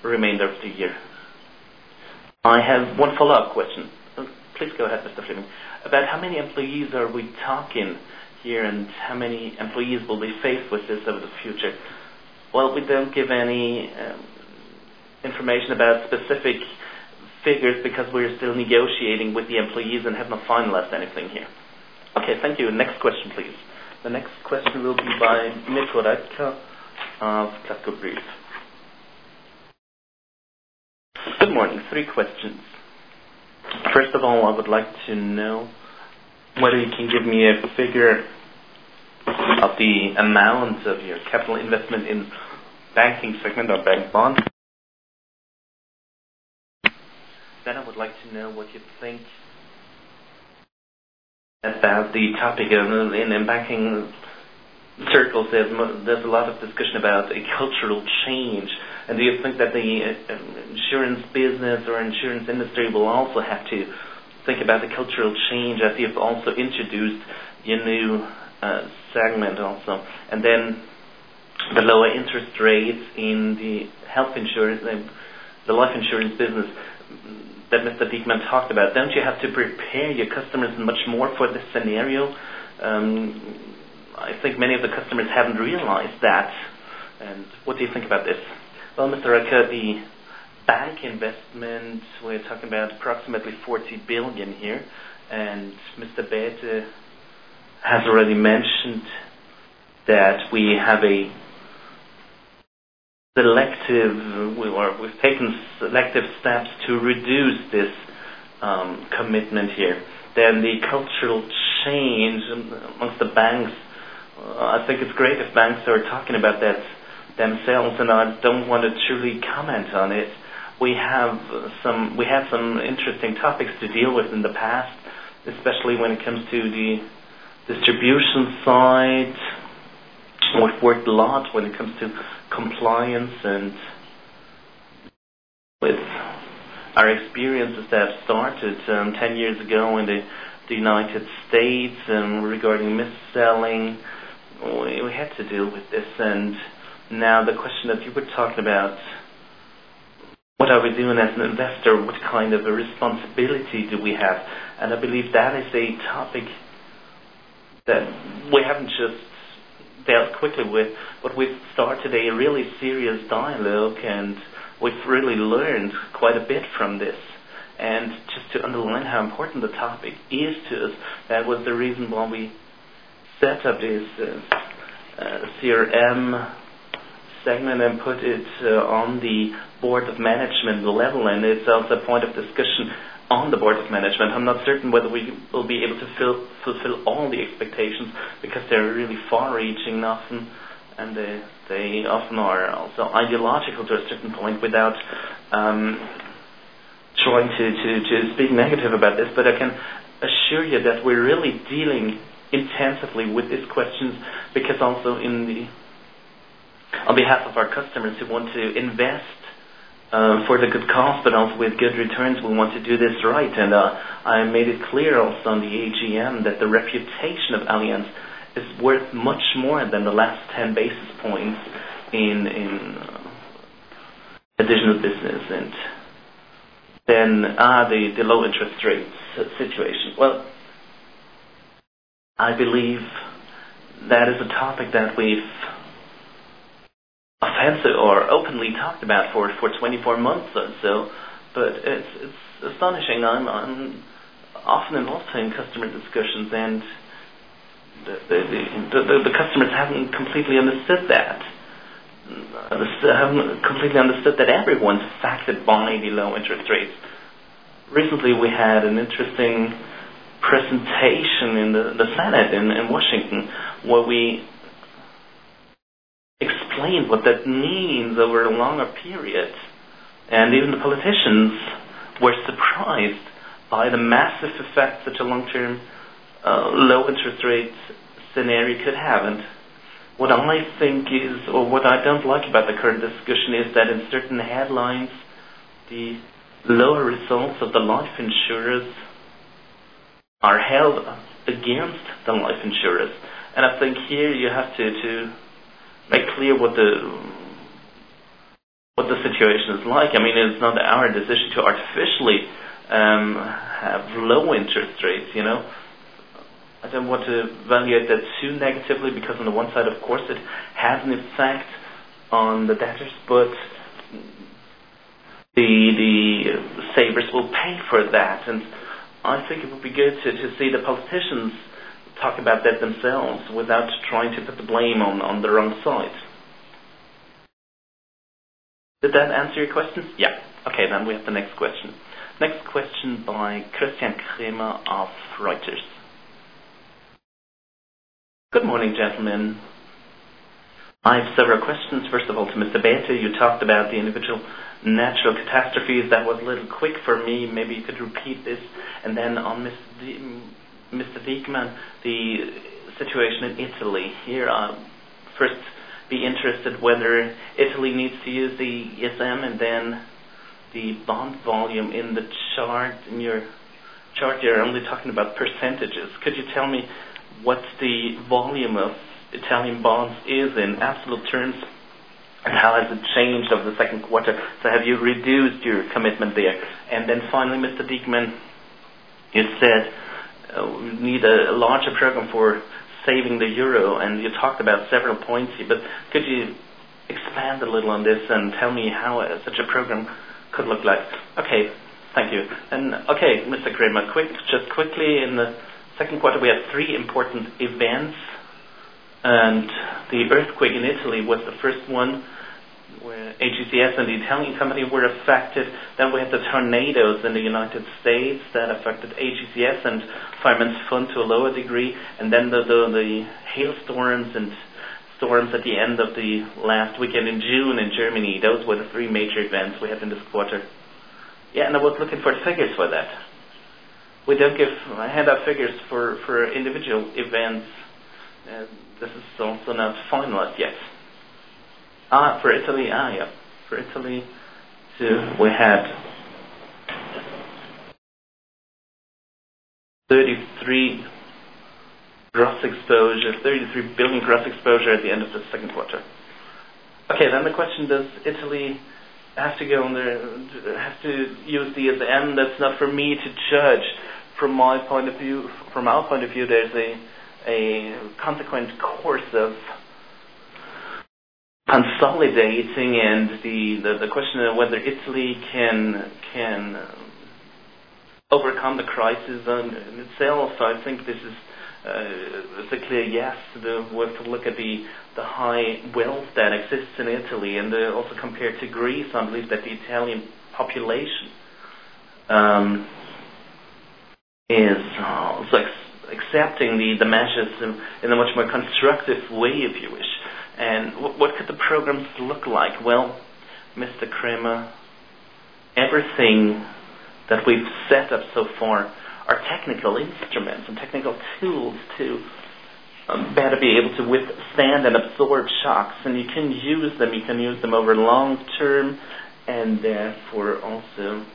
remainder of the year. I have one follow-up question. Please go ahead, Mister Fleming. About how many employees are we talking here, and how many employees will be faced with this over the future? Well, we don't give any um, information about specific figures because we're still negotiating with the employees and have not finalized anything here. Okay, thank you. Next question, please. The next question will be by Mirko Reitka of Glasgow Brief. Good morning. Three questions. First of all, I would like to know whether you can give me a figure of the amount of your capital investment in banking segment or bank bonds. Then I would like to know what you think about the topic in, in, in banking circles. There's, there's a lot of discussion about a cultural change. And do you think that the uh, insurance business or insurance industry will also have to think about the cultural change as you've also introduced your new uh, segment also? And then the lower interest rates in the health insurance, uh, the life insurance business that Mister Diekmann talked about. Don't you have to prepare your customers much more for this scenario? Um, I think many of the customers haven't realized that. And what do you think about this? Well, Mister Reitka, the bank investment, we're talking about approximately forty billion here, and Mister Bäte has already mentioned that we have a selective, or we've taken selective steps to reduce this um, commitment here. Then the cultural change amongst the banks, uh, I think it's great if banks are talking about that themselves, and I don't want to truly comment on it. We have some we had some interesting topics to deal with in the past, especially when it comes to the distribution side. We've worked a lot when it comes to compliance, and with our experiences that started um, ten years ago in the, the United States um, regarding mis-selling, we, we had to deal with this. And now the question that you were talking about, what are we doing as an investor? What kind of a responsibility do we have? And I believe that is a topic that we haven't just dealt quickly with, but we've started a really serious dialogue, and we've really learned quite a bit from this. And just to underline how important the topic is to us, that was the reason why we set up this uh, uh, C R M segment and put it uh, on the board of management level, and it's also a point of discussion on the board of management. I'm not certain whether we will be able to fill, fulfill all the expectations, because they're really far-reaching often, and they, they often are also ideological to a certain point, without um, trying to, to, to speak negative about this. But I can assure you that we're really dealing intensively with these questions, because also in the on behalf of our customers who want to invest Uh, for the good cause, but also with good returns, we want to do this right. And uh, I made it clear also on the A G M that the reputation of Allianz is worth much more than the last ten basis points in in uh, additional business. And then ah, the, the low interest rates situation. Well, I believe that is a topic that we've offensive or openly talked about for, for twenty-four months or so, but it's it's astonishing. I'm, I'm often involved in customer discussions, and the the, the, the, the customers haven't completely understood that. Haven't completely understood that everyone's affected by the low interest rates. Recently, we had an interesting presentation in the, the Senate in, in Washington, where we explained what that means over a longer period. And even the politicians were surprised by the massive effect such a long-term uh, low interest rate scenario could have. And what I think is, or what I don't like about the current discussion, is that in certain headlines, the lower results of the life insurers are held against the life insurers. And I think here you have to, to make clear what the what the situation is like. I mean, it's not our decision to artificially um, have low interest rates, you know. I don't want to evaluate that too negatively, because on the one side, of course, it has an effect on the debtors, but the the savers will pay for that. And I think it would be good to, to see the politicians talk about that themselves without trying to put the blame on, on the wrong side. Did that answer your question? Yeah. Okay, then we have the next question. Next question by Christian Kremer of Reuters. Good morning, gentlemen. I have several questions. First of all, to Mister Bethe, you talked about the individual natural catastrophes. That was a little quick for me. Maybe you could repeat this. And then on Mister Diekmann, the situation in Italy. Here, uh, first be interested whether Italy needs to use the E S M, and then the bond volume in the chart. In your chart, you're only talking about percentages. Could you tell me what the volume of Italian bonds is in absolute terms, and how has it changed over the second quarter? So have you reduced your commitment there? And then finally, Mister Diekmann, you said uh, we need a, a larger program for saving the euro, and you talked about several points here, but could you expand a little on this and tell me how uh, such a program could look like? Okay, thank you. And okay, Mister Kremer, quick, just quickly, in the second quarter we had three important events, and the earthquake in Italy was the first one, where A G C S and the Italian company were affected. Then we had the tornadoes in the United States that affected A G C S and Fireman's Fund to a lower degree, and then the, the, the hailstorms and storms at the end of the last weekend in June in Germany. Those were the three major events we had in this quarter. Yeah, and I was looking for figures for that. We don't give handout figures for, for individual events. Uh, this is also not finalized yet. Ah, for Italy, ah, yeah. For Italy, too, we had thirty-three gross exposure, thirty-three billion gross exposure at the end of the second quarter. Okay, then the question, does Italy have to go on there, have to use the E S M? That's not for me to judge. From my point of view, from our point of view, there's a a consequent course of consolidating, and the, the, the question of whether Italy can can overcome the crisis in itself. I think this is uh, it's a clear yes. The, we have to look at the the high wealth that exists in Italy, and uh, also compared to Greece, I believe that the Italian population um, is also ex- accepting the, the measures in, in a much more constructive way, if you wish. And w- what could the programs look like? Well, Mister Kremer, everything that we've set up so far are technical instruments and technical tools to um, better be able to withstand and absorb shocks. And you can use them, you can use them over long term, and therefore also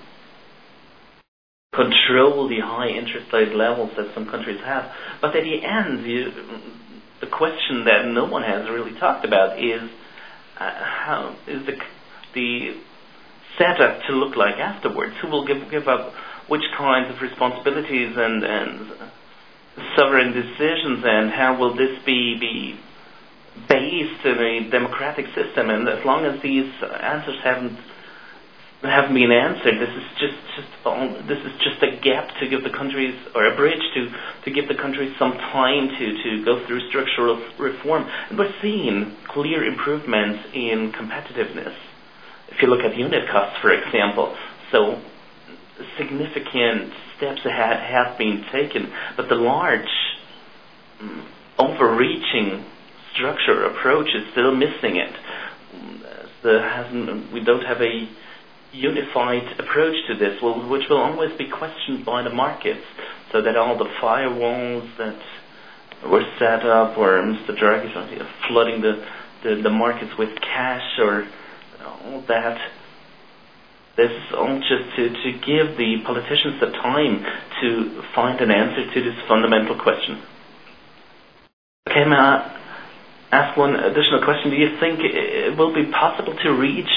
control the high interest rate levels that some countries have. But at the end, you, the question that no one has really talked about is uh, how is the the setup to look like afterwards? Who will give give up which kinds of responsibilities and and sovereign decisions, and how will this be be based in a democratic system? And as long as these answers haven't haven't been answered, this is just just this is just a gap to give the countries, or a bridge to to give the countries some time to to go through structural reform. And we're seeing clear improvements in competitiveness. If you look at unit costs, for example, so significant steps ahead have been taken, but the large, um, overreaching structure approach is still missing it. There hasn't, we don't have a unified approach to this, which will always be questioned by the markets, so that all the firewalls that were set up, or Mister Draghi flooding the, the, the markets with cash, or all that, this is all just to, to give the politicians the time to find an answer to this fundamental question. Okay, may I ask one additional question? Do you think it will be possible to reach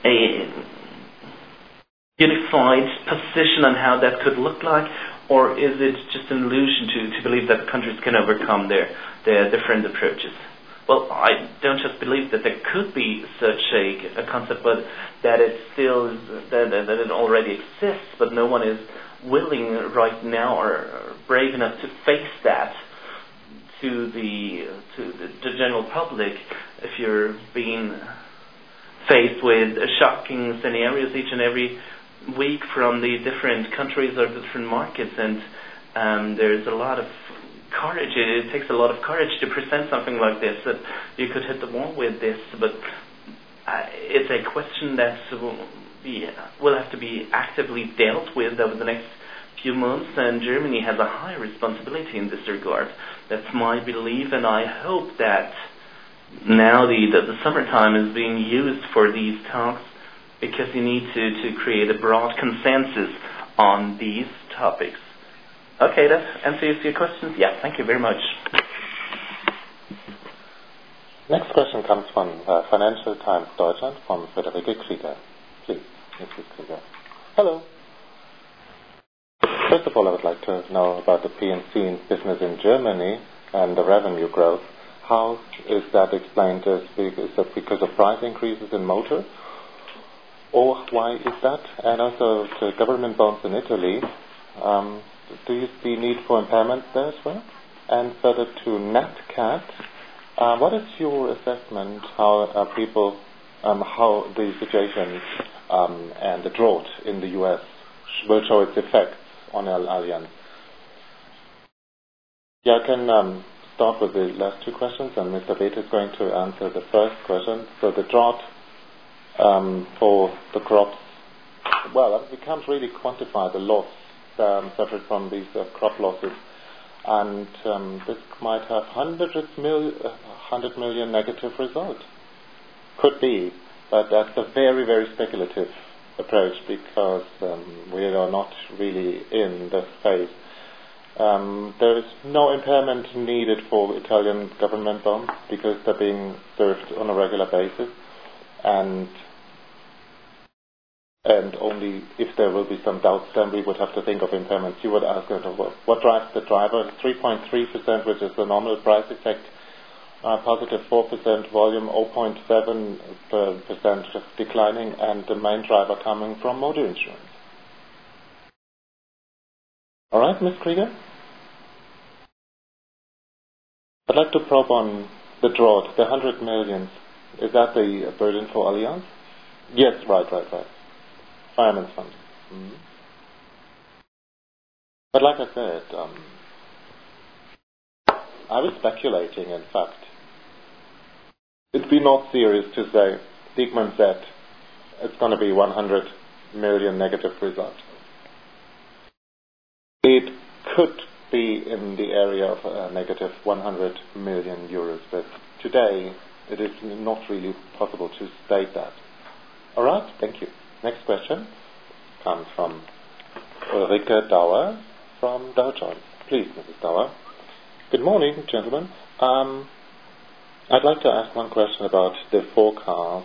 a unified position on how that could look like, or is it just an illusion to, to believe that countries can overcome their, their different approaches? Well, I don't just believe that there could be such a, a concept, but that it still is, that, that it already exists, but no one is willing right now or brave enough to face that to the to the, the general public. If you're being faced with shocking scenarios each and every week from the different countries or different markets, and um, there's a lot of courage. It, it takes a lot of courage to present something like this, that you could hit the wall with this, but uh, it's a question that will, be, will have to be actively dealt with over the next few months, and Germany has a high responsibility in this regard. That's my belief, and I hope that now the, the, the summertime is being used for these talks, because you need to, to create a broad consensus on these topics. Okay, that answers your questions? Yeah, thank you very much. Next question comes from uh, Financial Times Deutschland, from Friederike Krieger. Please, Missus Krieger. Hello. First of all, I would like to know about the P and C business in Germany and the revenue growth. How is that explained? Is that because of price increases in motor? Or why is that? And also the government bonds in Italy. Um, do you see need for impairment there as well? And further to NatCat, uh, what is your assessment how uh, people, um, how the situation um, and the drought in the U S will show its effects on Allianz? Yeah, I can um, start with the last two questions, and Mister Beth is going to answer the first question. So the drought um, for the crops, well, we can't really quantify the loss um, suffered from these uh, crop losses, and um, this might have hundreds mil- uh, hundred million negative result. Could be, but that's a very, very speculative approach, because um, we are not really in this phase. Um, there is no impairment needed for Italian government bonds, because they're being served on a regular basis, and and only if there will be some doubts, then we would have to think of impairments. You would ask, what, what drives the driver? three point three percent, which is the normal price effect, uh, positive four percent volume, zero point seven percent declining, and the main driver coming from motor insurance. All right, Miz Krieger? I'd like to probe on the drought, the one hundred millions. Is that the burden for Allianz? Yes, right, right, right. Fireman's Fund. Mm-hmm. But like I said, um, I was speculating, in fact. It'd be not serious to say, Diekmann said, it's going to be one hundred million negative result. It could be in the area of uh, negative one hundred million euros, but today it is not really possible to state that. All right, thank you. Next question comes from Ulrike Dauer from Dow Jones. Please, Missus Dauer. Good morning, gentlemen. Um, I'd like to ask one question about the forecast.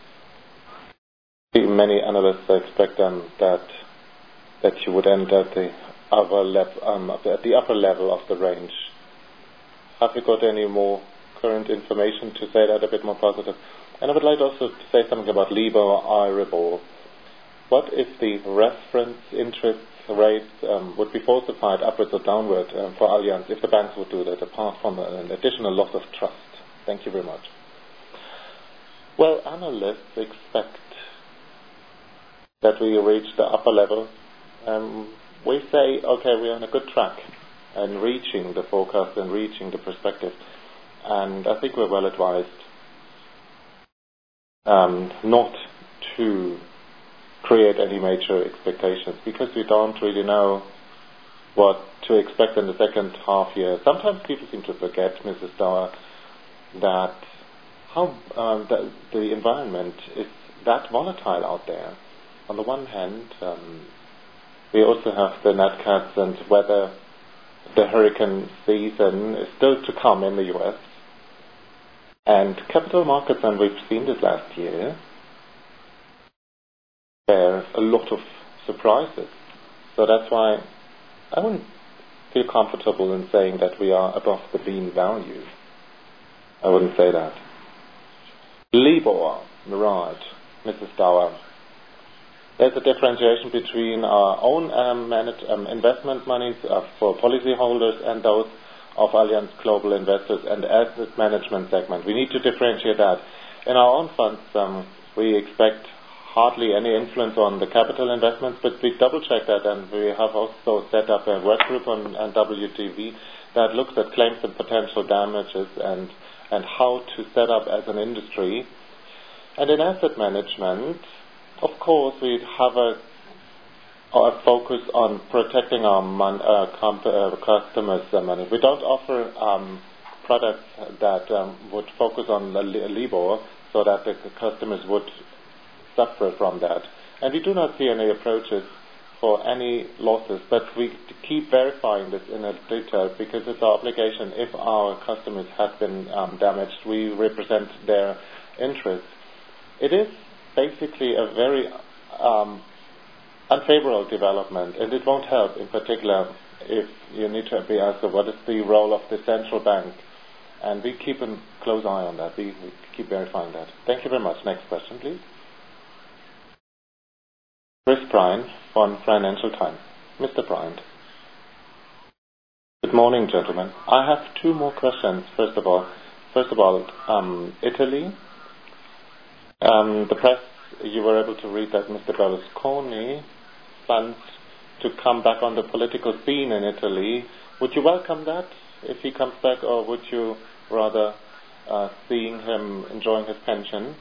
Many analysts expect um, that that you would end at the upper level, um, at the upper level of the range. Have you got any more current information to say that a bit more positive? And I would like also to say something about LIBOR or EURIBOR. What if the reference interest rates um, would be falsified upwards or downward um, for Allianz, if the banks would do that, apart from an additional loss of trust? Thank you very much. Well, analysts expect that we reach the upper level. Um, we say, okay, we're on a good track and reaching the forecast and reaching the perspective. And I think we're well advised um, not to create any major expectations, because we don't really know what to expect in the second half year. Sometimes people seem to forget, Missus Dauer, that how um, the, the environment is that volatile out there. On the one hand, um, we also have the NatCats and whether the hurricane season is still to come in the U S. And capital markets, and we've seen this last year, bear a lot of surprises. So that's why I wouldn't feel comfortable in saying that we are above the mean value. I wouldn't say that. Libor, Mirage, Missus Dauer. There's a differentiation between our own um, managed, um, investment monies uh, for policyholders and those of Allianz Global Investors and asset management segment. We need to differentiate that. In our own funds, um, we expect hardly any influence on the capital investments, but we double-check that, and we have also set up a work group on, on W T V that looks at claims and potential damages and, and how to set up as an industry. And in asset management, of course, we have a, a focus on protecting our mon, uh, comp, uh, customers' uh, money. We don't offer um, products that um, would focus on LIBOR so that the customers would suffer from that. And we do not see any approaches for any losses, but we keep verifying this in a detail because it's our obligation. If our customers have been um, damaged, we represent their interests. It is basically a very um, unfavorable development, and it won't help in particular if you need to be asked what is the role of the central bank. And we keep a close eye on that. We, we keep verifying that. Thank you very much. Next question, please. Chris Bryant from Financial Times. Mister Bryant. Good morning, gentlemen. I have two more questions. First of all, first of all, um, Italy. Um, the press, you were able to read that Mister Berlusconi plans to come back on the political scene in Italy. Would you welcome that if he comes back, or would you rather uh, seeing him enjoying his pension?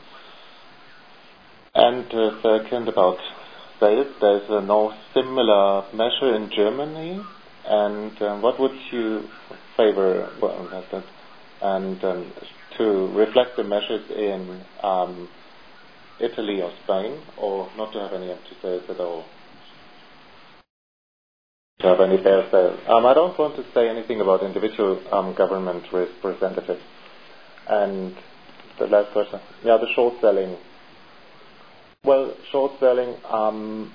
And uh, second, about sales, there's uh, no similar measure in Germany. And um, what would you favor? Well, that's that. And um, to reflect the measures in um, Italy or Spain, or not to have any empty sales at all? To have any fair sales? Um, I don't want to say anything about individual um, government representatives. And the last question, yeah, the short selling. Well, short selling, um,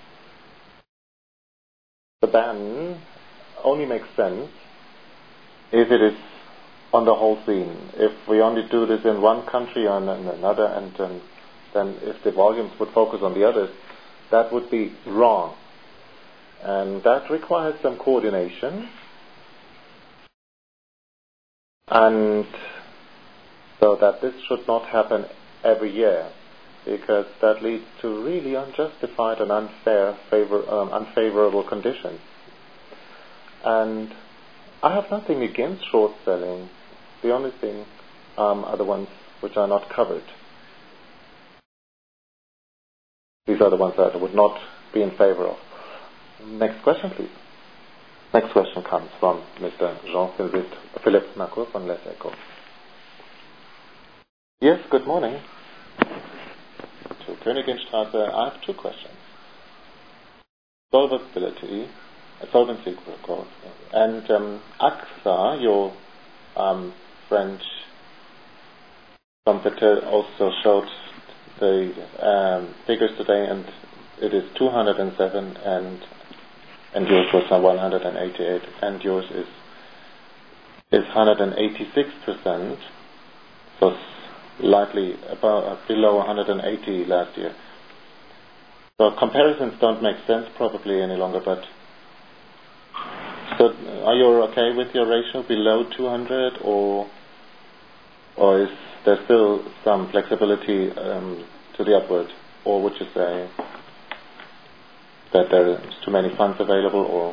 the ban only makes sense if it is on the whole scene. If we only do this in one country or in another, and um, then if the volumes would focus on the others, that would be wrong. And that requires some coordination. And so that this should not happen every year, because that leads to really unjustified and unfair, favor, um, unfavorable conditions. And I have nothing against short selling. The only thing um, are the ones which are not covered. These are the ones that I would not be in favor of. Next question, please. Next question comes from Mister Jean-Philippe Macron from Les Echos. Yes, good morning. To Königinstraße, I have two questions. Solvability, solvency growth, and um, AXA, your um, French competitor, also showed the um, figures today, and it is two hundred seven, and and yours was one hundred eighty-eight, and yours is is one hundred eighty-six percent, so slightly above, uh, below one hundred eighty last year. So comparisons don't make sense probably any longer, but so are you okay with your ratio below two hundred, or or is there still some flexibility um, to the upward, or would you say that there is too many funds available? Or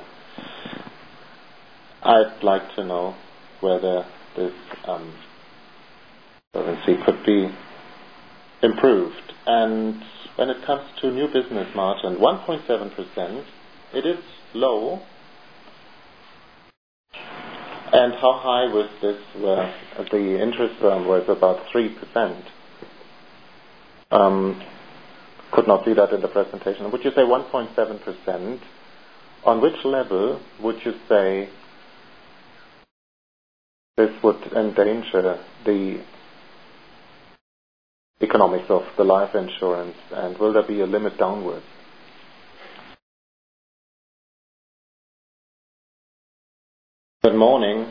I'd like to know whether this um, solvency could be improved. And when it comes to new business margin, one point seven percent, it is low. And how high was this? Uh, the interest um, was about three percent. Um, could not see that in the presentation. Would you say one point seven percent? On which level would you say this would endanger the economics of the life insurance, and will there be a limit downwards? Good morning.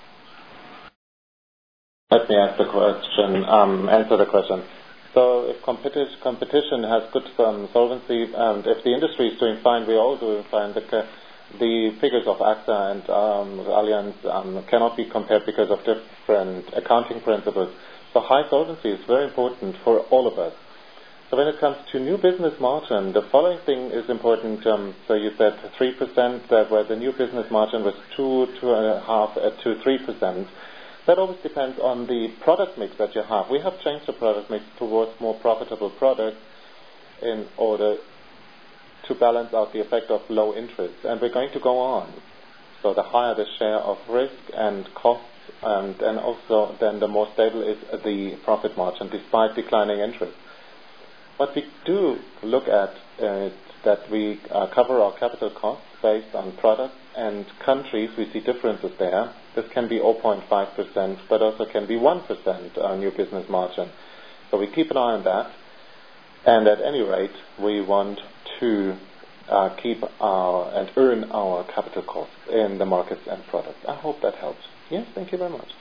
Let me ask the question, um, answer the question. So if competi- competition has good um, solvency, and if the industry is doing fine, we're all doing fine, the, the figures of AXA and um, Allianz um, cannot be compared because of different accounting principles. So high solvency is very important for all of us. So when it comes to new business margin, the following thing is important. Um, so you said three percent, that where the new business margin was two, two and a half uh, to three percent. That always depends on the product mix that you have. We have changed the product mix towards more profitable products in order to balance out the effect of low interest. And we're going to go on. So the higher the share of risk and costs, and, and also then the more stable is the profit margin despite declining interest. What we do look at is that we uh, cover our capital costs based on products and countries. We see differences there. This can be zero point five percent, but also can be one percent uh, new business margin. So we keep an eye on that. And at any rate, we want to uh, keep our and earn our capital costs in the markets and products. I hope that helps. Yes, thank you very much.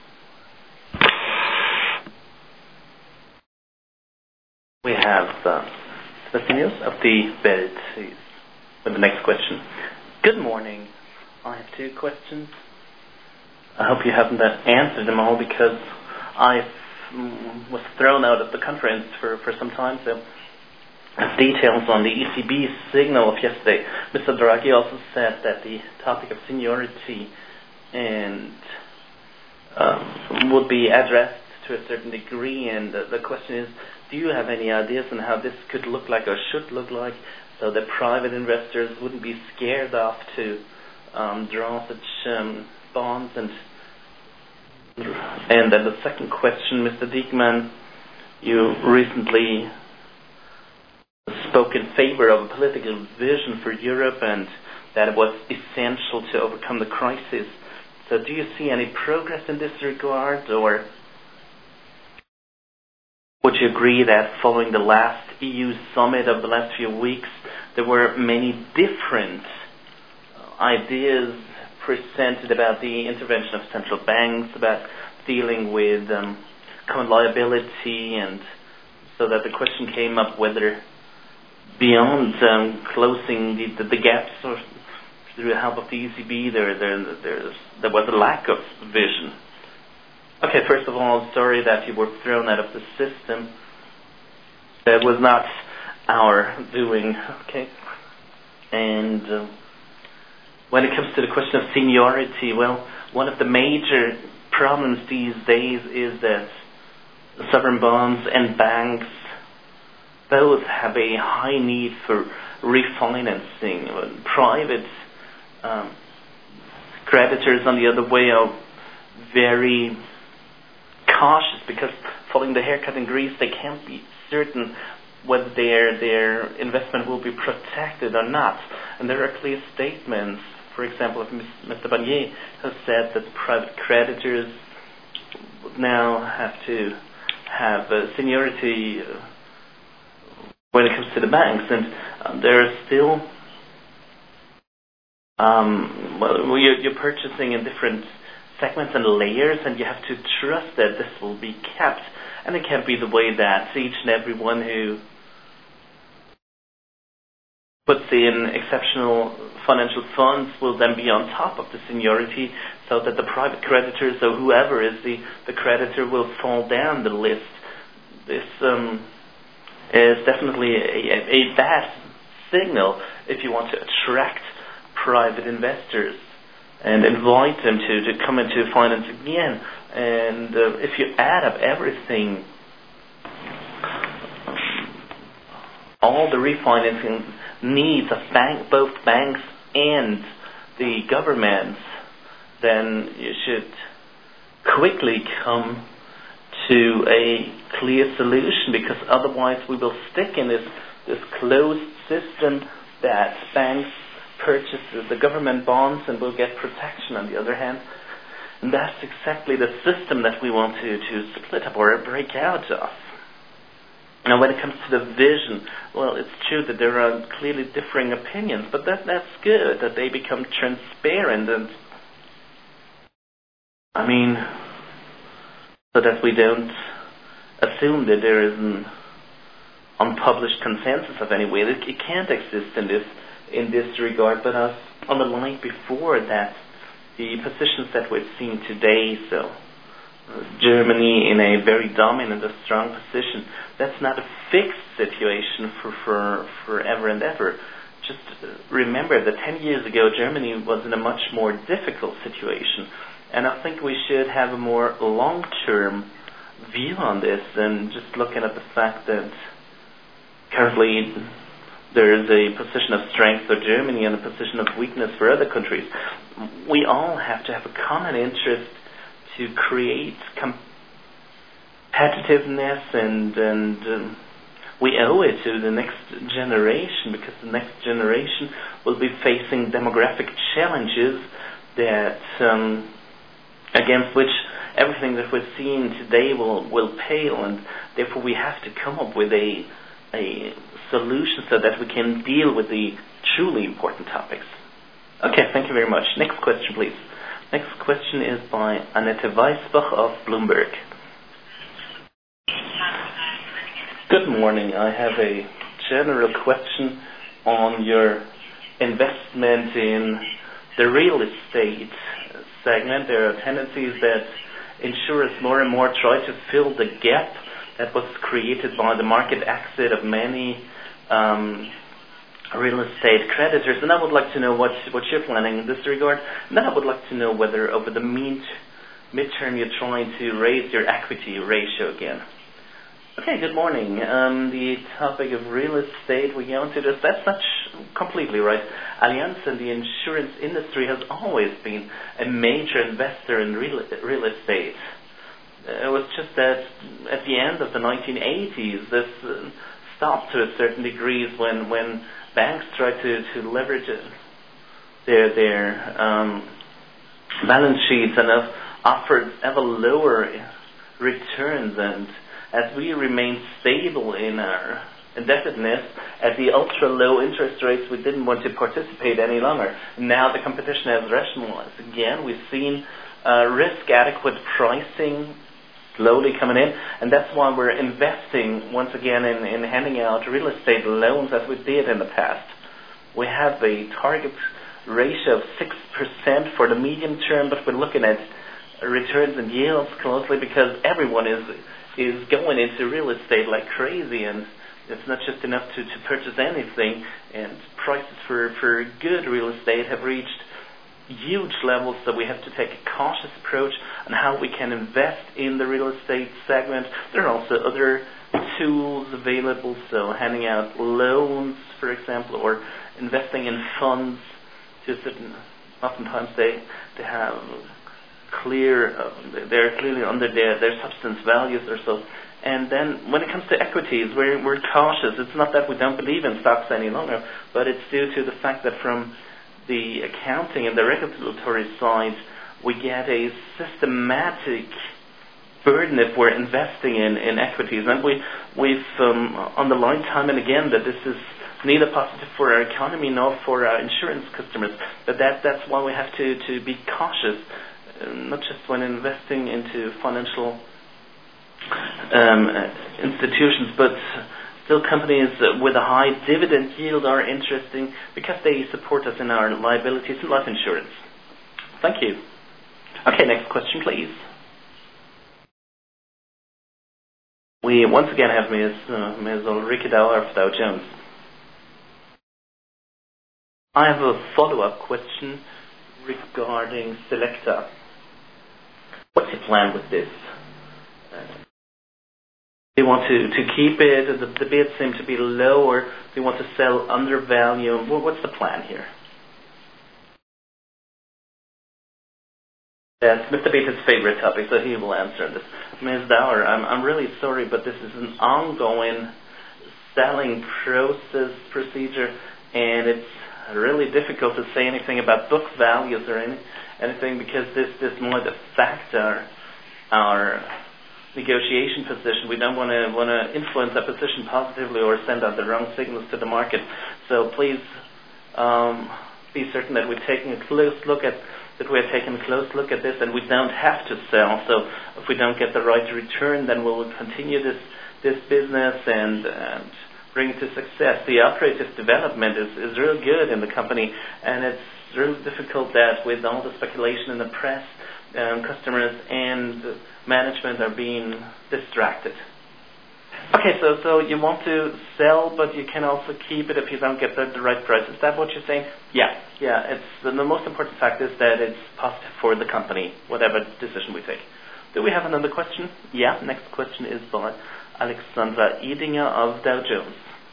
We have uh, Sebastian of the Welt with the next question. Good morning. I have two questions. I hope you haven't answered them all because I mm, was thrown out of the conference for, for some time. So details on the E C B signal of yesterday. Mister Draghi also said that the topic of seniority and um, would be addressed to a certain degree, and the, the question is, do you have any ideas on how this could look like or should look like, so that private investors wouldn't be scared off to um, draw such um, bonds? And and then the second question, Mister Diekmann, you recently spoke in favor of a political vision for Europe and that it was essential to overcome the crisis. So do you see any progress in this regard, or would you agree that following the last E U summit of the last few weeks, there were many different ideas presented about the intervention of central banks, about dealing with um, common liability, and so that the question came up whether beyond um, closing the, the, the gaps or through the help of the E C B, there, there, there's, there was a lack of vision. Okay, first of all, sorry that you were thrown out of the system. That was not our doing, okay? And uh, when it comes to the question of seniority, well, one of the major problems these days is that sovereign bonds and banks both have a high need for refinancing. Private um, creditors, on the other way, are very cautious because following the haircut in Greece, they can't be certain whether their their investment will be protected or not. And there are clear statements, for example, if Mister Barnier has said that private creditors now have to have uh, seniority uh, when it comes to the banks, and um, there are still um, well, you're, you're purchasing in different segments and layers, and you have to trust that this will be kept. And it can't be the way that each and every one who puts in exceptional financial funds will then be on top of the seniority, so that the private creditors, or whoever is the, the creditor, will fall down the list. This um, is definitely a, a, a bad signal if you want to attract private investors and invite them to, to come into finance again. And uh, if you add up everything, all the refinancing needs of bank, both banks and the governments, then you should quickly come to a clear solution, because otherwise we will stick in this, this closed system that banks purchase the government bonds and will get protection on the other hand. And that's exactly the system that we want to, to split up or break out of. Now, when it comes to the vision, well, it's true that there are clearly differing opinions, but that that's good, that they become transparent, and I mean, so that we don't assume that there is an unpublished consensus of any way. It, it can't exist in this in this regard, but as on the line before that, the positions that we've seen today, so Germany in a very dominant, a strong position. That's not a fixed situation for, for forever and ever. Just remember that ten years ago Germany was in a much more difficult situation. And I think we should have a more long-term view on this than just looking at the fact that currently there is a position of strength for Germany and a position of weakness for other countries. We all have to have a common interest to create competitiveness, and, and um, we owe it to the next generation, because the next generation will be facing demographic challenges that um, against which everything that we're seeing today will, will pale, and therefore we have to come up with a, a solution so that we can deal with the truly important topics. Okay, thank you very much. Next question, please. Next question is by Annette Weisbach of Bloomberg. Good morning. I have a general question on your investment in the real estate segment. There are tendencies that insurers more and more try to fill the gap that was created by the market exit of many um, real estate creditors, and I would like to know what what you're planning in this regard. And then I would like to know whether over the mean midterm you're trying to raise your equity ratio again. Okay, good morning. Um, the topic of real estate, we go into this. That's not completely right. Allianz and the insurance industry has always been a major investor in real real estate. It was just that at the end of the nineteen eighties, this uh, stopped to a certain degree when when banks try to, to leverage it, their their um, balance sheets and have offered ever lower returns, and as we remain stable in our indebtedness at the ultra low interest rates, we didn't want to participate any longer. Now the competition has rationalized again. We've seen uh, risk adequate pricing slowly coming in, and that's why we're investing once again in, in handing out real estate loans as we did in the past. We have a target ratio of six percent for the medium term, but we're looking at returns and yields closely because everyone is is going into real estate like crazy, and it's not just enough to, to purchase anything, and prices for, for good real estate have reached huge levels, so we have to take a cautious approach on how we can invest in the real estate segment. There are also other tools available, so handing out loans, for example, or investing in funds to a certain, oftentimes they they have clear, uh, they're clearly under their, their substance values or so. And then when it comes to equities, we're, we're cautious. It's not that we don't believe in stocks any longer, but it's due to the fact that from the accounting and the regulatory side, we get a systematic burden if we're investing in, in equities. And we, we've um, underlined time and again that this is neither positive for our economy nor for our insurance customers. But that, that's why we have to, to be cautious, uh, not just when investing into financial um, institutions, but still companies with a high dividend yield are interesting because they support us in our liabilities and life insurance. Thank you. Okay, next question, please. We once again have Miz Uh, Miz Ulrike Dauer of Dow Jones. I have a follow-up question regarding Selecta. What's your plan with this? Uh, do you want to, to keep it? The, the bids seem to be low, or do you want to sell under value? What's the plan here? That's Mister Beater's favorite topic, so he will answer this. Miz Dauer, I'm, I'm really sorry, but this is an ongoing selling process procedure, and it's really difficult to say anything about book values or any, anything because this, this might affect our, our negotiation position. We don't want to want to influence that position positively or send out the wrong signals to the market. So please um, be certain that we're taking a close look at that we're taking a close look at this, and we don't have to sell. So if we don't get the right return, then we'll continue this this business and, and bring it to success. The operative development is, is real good in the company, and it's really difficult that with all the speculation in the press, um, customers and management are being distracted. Okay, so so you want to sell, but you can also keep it if you don't get the, the right price. Is that what you're saying? Yeah, yeah. It's the, the most important fact is that it's positive for the company, whatever decision we take. Do we have another question? Yeah. Next question is by Alexandra Edinger of Dow Jones.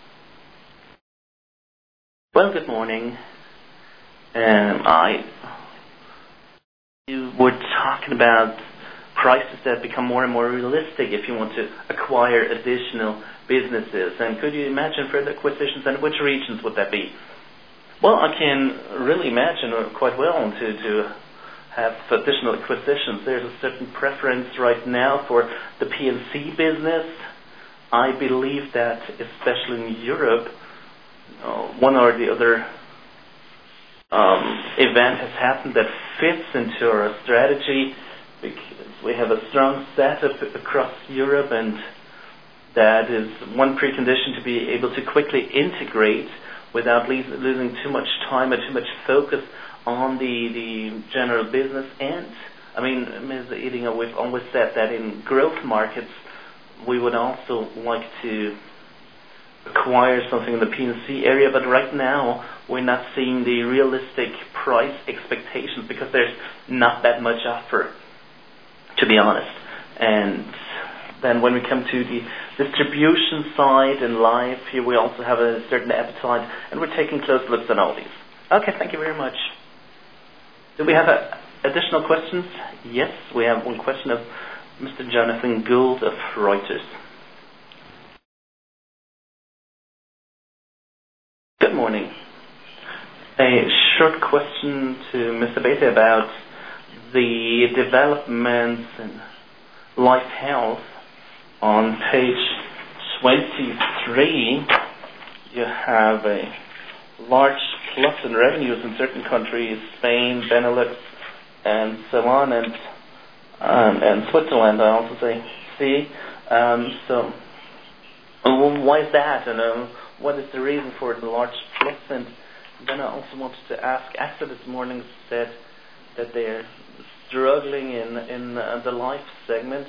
Well, good morning. Um, I you were talking about prices that become more and more realistic if you want to acquire additional businesses. And could you imagine further acquisitions, and which regions would that be? Well, I can really imagine quite well to, to have additional acquisitions. There's a certain preference right now for the P and C business. I believe that, especially in Europe, uh, one or the other um, event has happened that fits into our strategy, because we have a strong setup across Europe, and that is one precondition to be able to quickly integrate without losing too much time or too much focus on the, the general business. And, I mean, Miz Edinger, we've always said that in growth markets, we would also like to acquire something in the P and C area, but right now we're not seeing the realistic price expectations because there's not that much offer, to be honest. And then when we come to the distribution side in life, here we also have a certain appetite, and we're taking close looks at all these. Okay, thank you very much. Do we have a, additional questions? Yes, we have one question of Mister Jonathan Gould of Reuters. Good morning. A short question to Mister Bethe about the developments in life health. On page twenty-three, you have a large plus in revenues in certain countries, Spain, Benelux, and so on, and um, and Switzerland, I also say, see. Um, so, why is that, and um, what is the reason for the large plus? And then I also wanted to ask, after this morning said that they're struggling in, in uh, the life segment,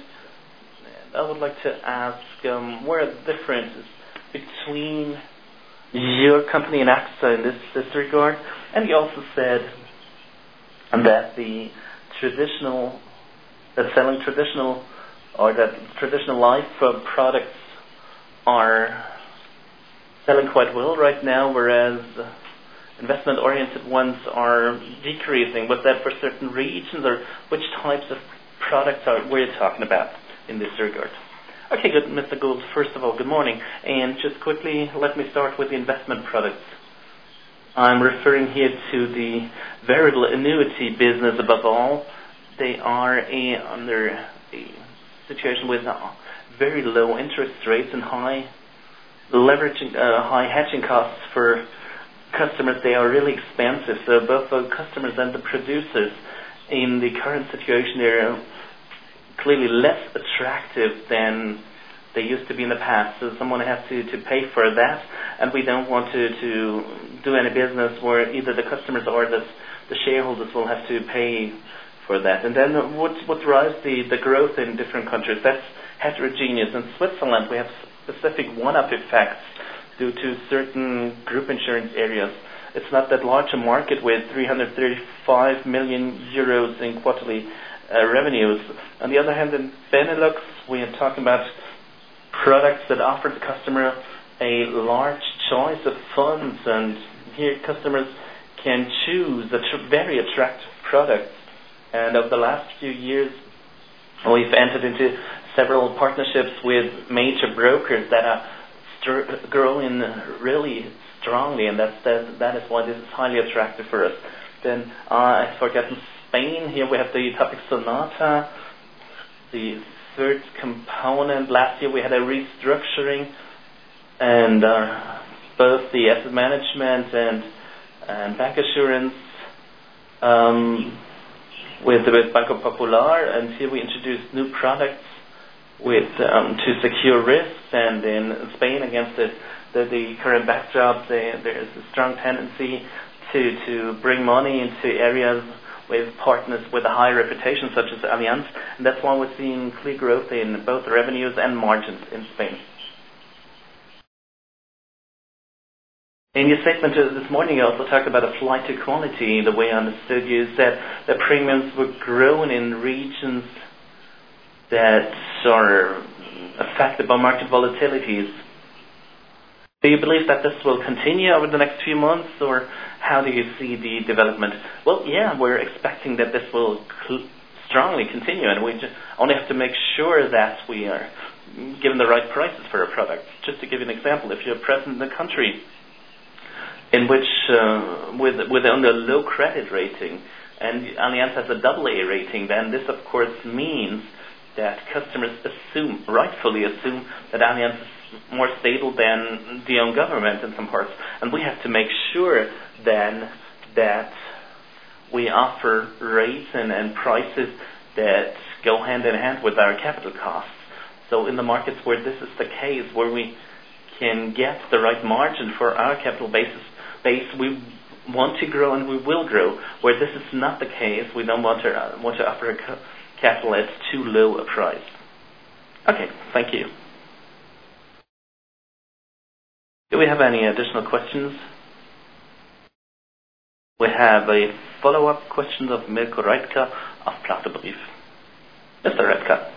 I would like to ask, um, where are the differences between your company and AXA in this, this regard? And you also said that the traditional, that selling traditional, or that traditional life uh, products are selling quite well right now, whereas uh, investment-oriented ones are decreasing. Was that for certain regions, or which types of products are we're talking about in this regard? Okay, good, Mister Gould. First of all, good morning. And just quickly, let me start with the investment products. I'm referring here to the variable annuity business above all. They are a, under a situation with uh, very low interest rates and high leveraging, uh, high hedging costs for customers. They are really expensive. So both the customers and the producers in the current situation, they're clearly less attractive than they used to be in the past. So someone has to, to pay for that, and we don't want to, to do any business where either the customers or the, the shareholders will have to pay for that. And then what, what drives the, the growth in different countries? That's heterogeneous. In Switzerland, we have specific one-off effects due to certain group insurance areas. It's not that large a market with three hundred thirty-five million euros in quarterly uh, revenues. On the other hand, in Benelux, we are talking about products that offer the customer a large choice of funds, and here customers can choose a tr- very attractive product. And over the last few years, we've entered into several partnerships with major brokers that are st- growing really strongly, and that's, that, that is why this is highly attractive for us. Then uh, I forgot in Spain, here we have the Topic Sonata, the third component. Last year we had a restructuring, and uh, both the asset management and, and bank assurance um, with, with Banco Popular, and here we introduced new products with um, to secure risks, and in Spain against the, the, the current backdrop, there, there is a strong tendency to, to bring money into areas with partners with a high reputation, such as Allianz, and that's why we're seeing clear growth in both revenues and margins in Spain. In your statement this morning, you also talked about a flight to quality. The way I understood you said that premiums were grown in regions that are affected by market volatilities. Do you believe that this will continue over the next few months, or how do you see the development? Well, yeah, we're expecting that this will cl- strongly continue, and we just only have to make sure that we are given the right prices for our products. Just to give you an example, if you're present in a country in which, uh, with with under low credit rating, and Allianz has a double A rating, then this of course means that customers assume, rightfully assume, that Allianz is more stable than the own government in some parts. And we have to make sure then that we offer rates and, and prices that go hand in hand with our capital costs. So in the markets where this is the case, where we can get the right margin for our capital basis, base, we want to grow and we will grow. Where this is not the case, we don't want to, uh, want to offer a co- capital at too low a price. Okay, thank you. Do we have any additional questions? We have a follow-up question of Mirko Reitka of Praterbrief. Mister Reitka.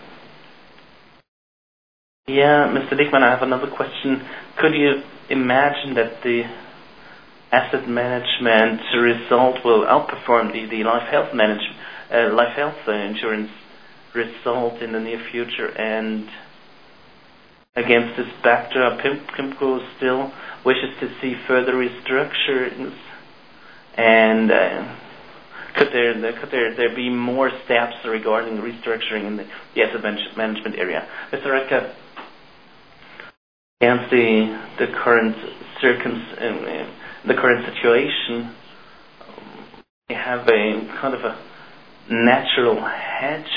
Yeah, Mister Diekmann, I have another question. Could you imagine that the asset management result will outperform the, the life health management, uh, life health uh, insurance result in the near future? And against this backdrop, Pim- PIMCO still wishes to see further restructurings, and uh, could there could there, there be more steps regarding restructuring in the, the asset management area? Mister Reitka, against the the current circum uh, the current situation, we have a kind of a natural hedge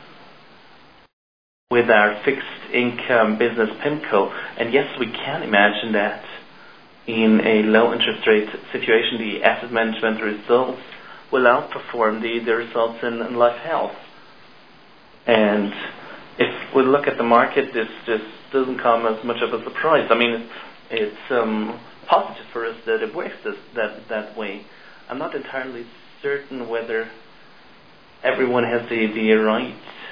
with our fixed income business PIMCO, and yes, we can imagine that in a low interest rate situation, the asset management results will outperform the, the results in, in life health. And if we look at the market, this just doesn't come as much of a surprise. I mean, it's um, positive for us that it works this, that that way. I'm not entirely certain whether everyone has the, the right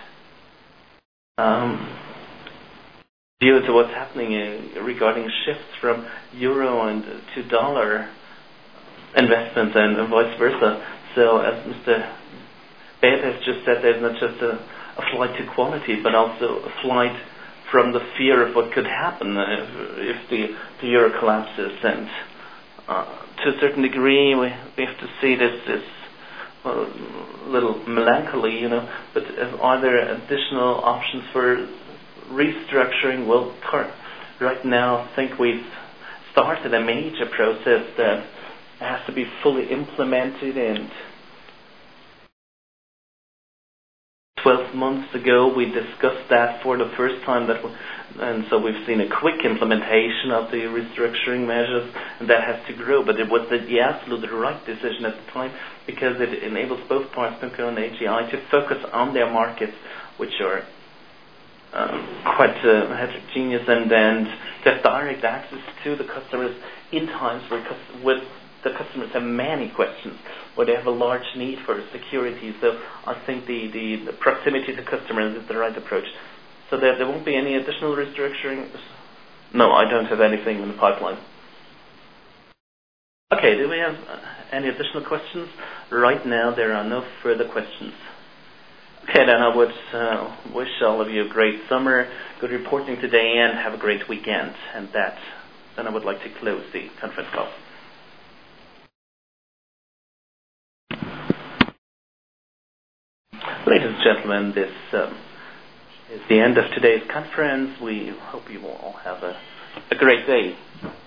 um, view to what's happening uh, regarding shifts from euro and to dollar investments and, and vice versa. So as Mister Beth has just said, there's not just a, a flight to quality, but also a flight from the fear of what could happen if, if the, the euro collapses. And uh, to a certain degree, we, we have to see this, this well, little melancholy, you know, but are there additional options for restructuring? Well, right now I think we've started a major process that has to be fully implemented, and twelve months ago we discussed that for the first time, that, and so we've seen a quick implementation of the restructuring measures, and that has to grow. But it was the, the absolute right decision at the time, because it enables both parts, PIMCO and A G I, to focus on their markets, which are um, quite uh, heterogeneous, and then to have direct access to the customers in times where cus- with the customers have many questions, where they have a large need for security. So I think the, the, the proximity to customers is the right approach. So there, there won't be any additional restructuring? No, I don't have anything in the pipeline. Okay, do we have any additional questions? Right now there are no further questions. Okay, then I would uh, wish all of you a great summer, good reporting today, and have a great weekend. And that, then I would like to close the conference call. Ladies and gentlemen, this um, is the end of today's conference. We hope you will all have a, a great day.